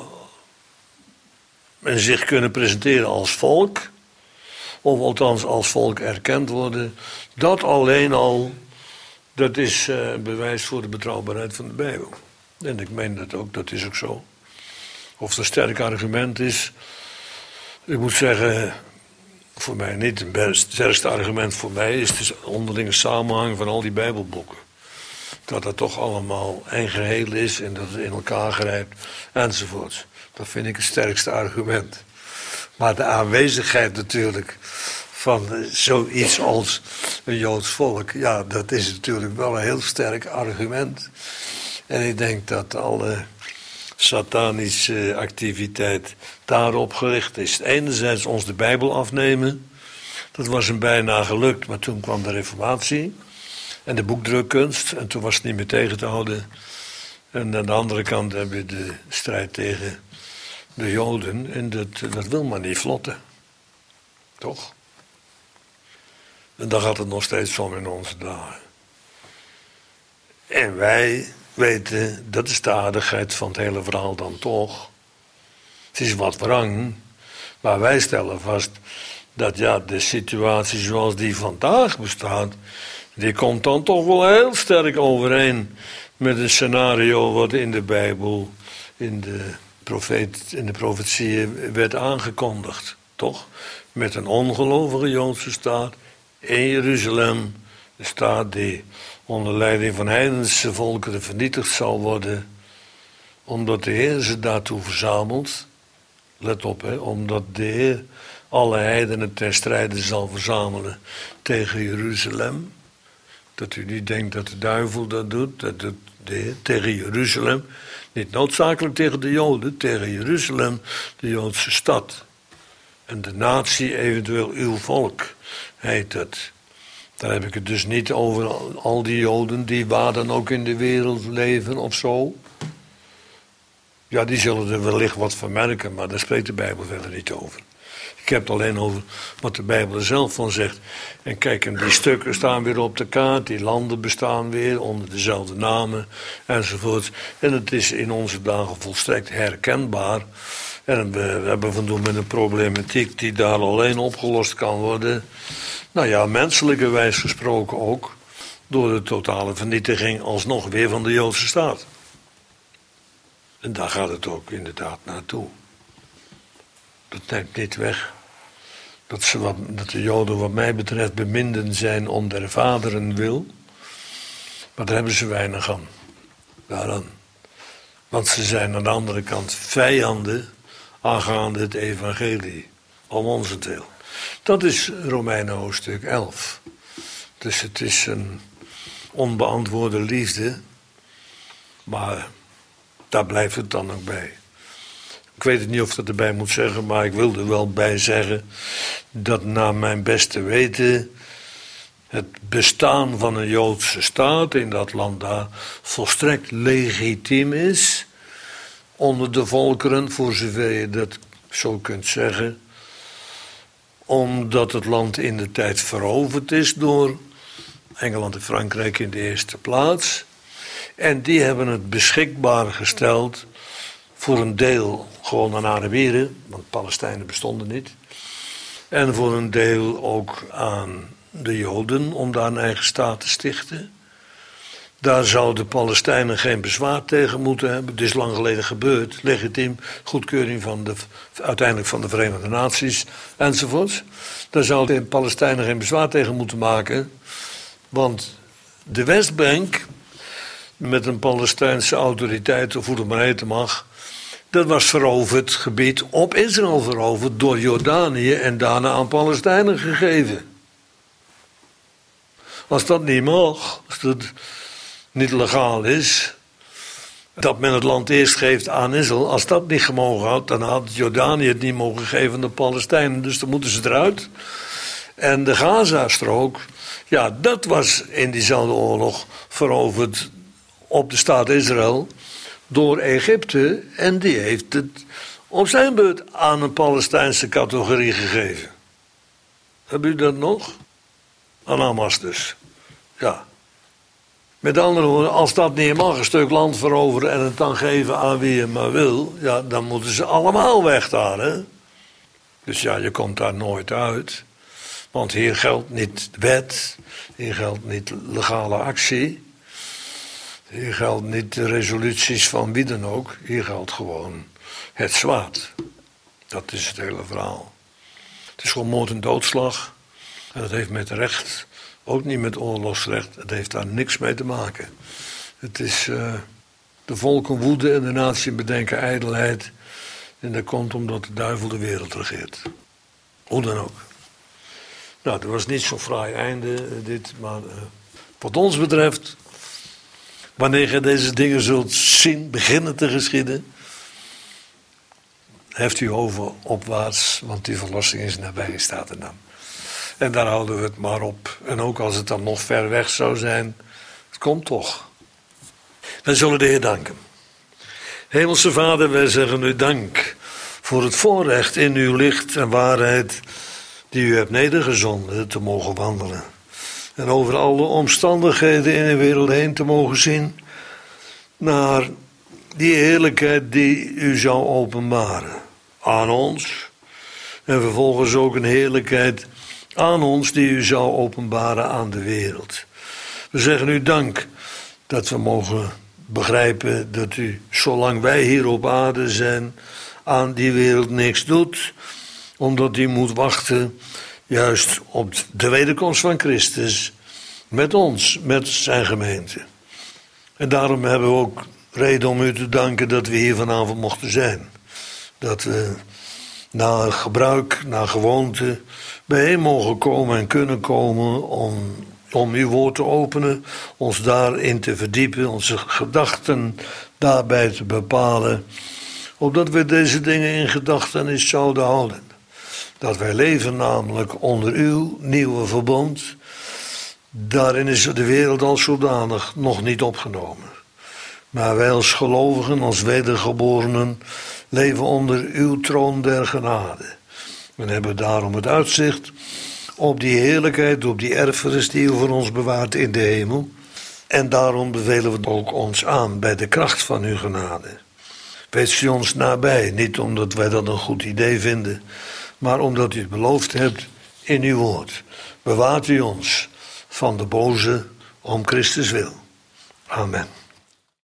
en zich kunnen presenteren als volk, of althans als volk erkend worden, dat alleen al, dat is bewijs voor de betrouwbaarheid van de Bijbel. En ik meen dat ook, dat is ook zo. Of het een sterk argument is, ik moet zeggen, voor mij niet. Het sterkste argument voor mij is de onderlinge samenhang van al die Bijbelboeken. Dat het toch allemaal één geheel is en dat het in elkaar grijpt enzovoort. Dat vind ik het sterkste argument. Maar de aanwezigheid natuurlijk van zoiets als een Joods volk, ja, dat is natuurlijk wel een heel sterk argument. En ik denk dat alle satanische activiteit daarop gericht is. Enerzijds ons de Bijbel afnemen, dat was hem bijna gelukt, maar toen kwam de Reformatie en de boekdrukkunst en toen was het niet meer tegen te houden. En aan de andere kant heb je de strijd tegen de Joden en dat wil maar niet vlotten. Toch? En daar gaat het nog steeds om in onze dagen. En wij weten, dat is de aardigheid van het hele verhaal dan toch. Het is wat wrang, maar wij stellen vast dat ja, de situatie zoals die vandaag bestaat, die komt dan toch wel heel sterk overeen met een scenario wat in de Bijbel, in de profetieën werd aangekondigd. Toch? Met een ongelovige Joodse staat in Jeruzalem, de staat die onder leiding van heidense volkeren vernietigd zal worden, omdat de Heer ze daartoe verzamelt. Let op, omdat de Heer alle heidenen ter strijde zal verzamelen tegen Jeruzalem. Dat u niet denkt dat de duivel dat doet, dat doet de Heer tegen Jeruzalem. Niet noodzakelijk tegen de Joden, tegen Jeruzalem, de Joodse stad. En de natie, eventueel uw volk, heet het. Daar heb ik het dus niet over al die Joden die waar dan ook in de wereld leven of zo. Ja, die zullen er wellicht wat van merken, maar daar spreekt de Bijbel verder niet over. Ik heb het alleen over wat de Bijbel er zelf van zegt. En kijk, en die stukken staan weer op de kaart, die landen bestaan weer onder dezelfde namen enzovoort. En het is in onze dagen volstrekt herkenbaar. En we hebben van doen met een problematiek die daar alleen opgelost kan worden. Nou ja, menselijkerwijs gesproken ook, door de totale vernietiging alsnog weer van de Joodse staat. En daar gaat het ook inderdaad naartoe. Dat neemt niet weg dat de Joden wat mij betreft beminden zijn om der vaderen wil. Maar daar hebben ze weinig aan. Daaraan. Want ze zijn aan de andere kant vijanden aangaande het evangelie. Om onzenteel. Dat is Romeinen hoofdstuk 11. Dus het is een onbeantwoorde liefde. Maar daar blijft het dan ook bij. Ik weet het niet of ik dat erbij moet zeggen, maar ik wil er wel bij zeggen dat naar mijn beste weten het bestaan van een Joodse staat in dat land daar volstrekt legitiem is onder de volkeren, voor zover je dat zo kunt zeggen, omdat het land in de tijd veroverd is door Engeland en Frankrijk in de eerste plaats. En die hebben het beschikbaar gesteld voor een deel gewoon aan Arabieren, want Palestijnen bestonden niet. En voor een deel ook aan de Joden om daar een eigen staat te stichten. Daar zouden de Palestijnen geen bezwaar tegen moeten hebben. Het is lang geleden gebeurd, legitiem, goedkeuring uiteindelijk van de Verenigde Naties enzovoort. Daar zouden de Palestijnen geen bezwaar tegen moeten maken, want de Westbank met een Palestijnse autoriteit, of hoe het maar heten mag, dat was veroverd gebied, op Israël veroverd, door Jordanië en daarna aan Palestijnen gegeven. Als dat niet mag, als dat niet legaal is, dat men het land eerst geeft aan Israël, als dat niet gemogen had, dan had Jordanië het niet mogen geven aan de Palestijnen, dus dan moeten ze eruit. En de Gazastrook, ja, dat was in diezelfde oorlog veroverd op de staat Israël door Egypte, en die heeft het op zijn beurt aan een Palestijnse categorie gegeven. Hebben u dat nog? Aan Hamas dus. Ja. Met andere woorden, als dat niet mag, een stuk land veroveren en het dan geven aan wie je maar wil, ja, dan moeten ze allemaal weg daar, hè. Dus ja, je komt daar nooit uit. Want hier geldt niet wet, hier geldt niet legale actie, hier geldt niet de resoluties van wie dan ook, hier geldt gewoon het zwaard. Dat is het hele verhaal. Het is gewoon moord en doodslag. En dat heeft met recht, ook niet met oorlogsrecht, het heeft daar niks mee te maken. Het is de volken woede en de natie bedenken ijdelheid. En dat komt omdat de duivel de wereld regeert. Hoe dan ook. Nou, dat was niet zo'n fraai einde dit, maar wat ons betreft, wanneer je deze dingen zult zien beginnen te geschieden, heft u over opwaarts, want die verlossing is nabij, staat er dan. En daar houden we het maar op. En ook als het dan nog ver weg zou zijn, het komt toch. Wij zullen de Heer danken. Hemelse Vader, wij zeggen u dank voor het voorrecht in uw licht en waarheid die u hebt nedergezonden te mogen wandelen. En over alle omstandigheden in de wereld heen te mogen zien naar die heerlijkheid die u zou openbaren aan ons. En vervolgens ook een heerlijkheid aan ons die u zou openbaren aan de wereld. We zeggen u dank dat we mogen begrijpen dat u, zolang wij hier op aarde zijn, aan die wereld niks doet, omdat u moet wachten juist op de wederkomst van Christus met ons, met zijn gemeente. En daarom hebben we ook reden om u te danken dat we hier vanavond mochten zijn. Dat we na gebruik, na gewoonte bijeen mogen komen en kunnen komen om uw woord te openen, ons daarin te verdiepen, onze gedachten daarbij te bepalen, opdat we deze dingen in gedachtenis zouden houden. Dat wij leven namelijk onder uw nieuwe verbond. Daarin is de wereld als zodanig nog niet opgenomen. Maar wij als gelovigen, als wedergeborenen, leven onder uw troon der genade. En hebben daarom het uitzicht op die heerlijkheid, op die erfenis die u voor ons bewaart in de hemel. En daarom bevelen we ook ons aan bij de kracht van uw genade. Wees u ons nabij, niet omdat wij dat een goed idee vinden, maar omdat u het beloofd hebt in uw woord. Bewaart u ons van de boze om Christus wil. Amen.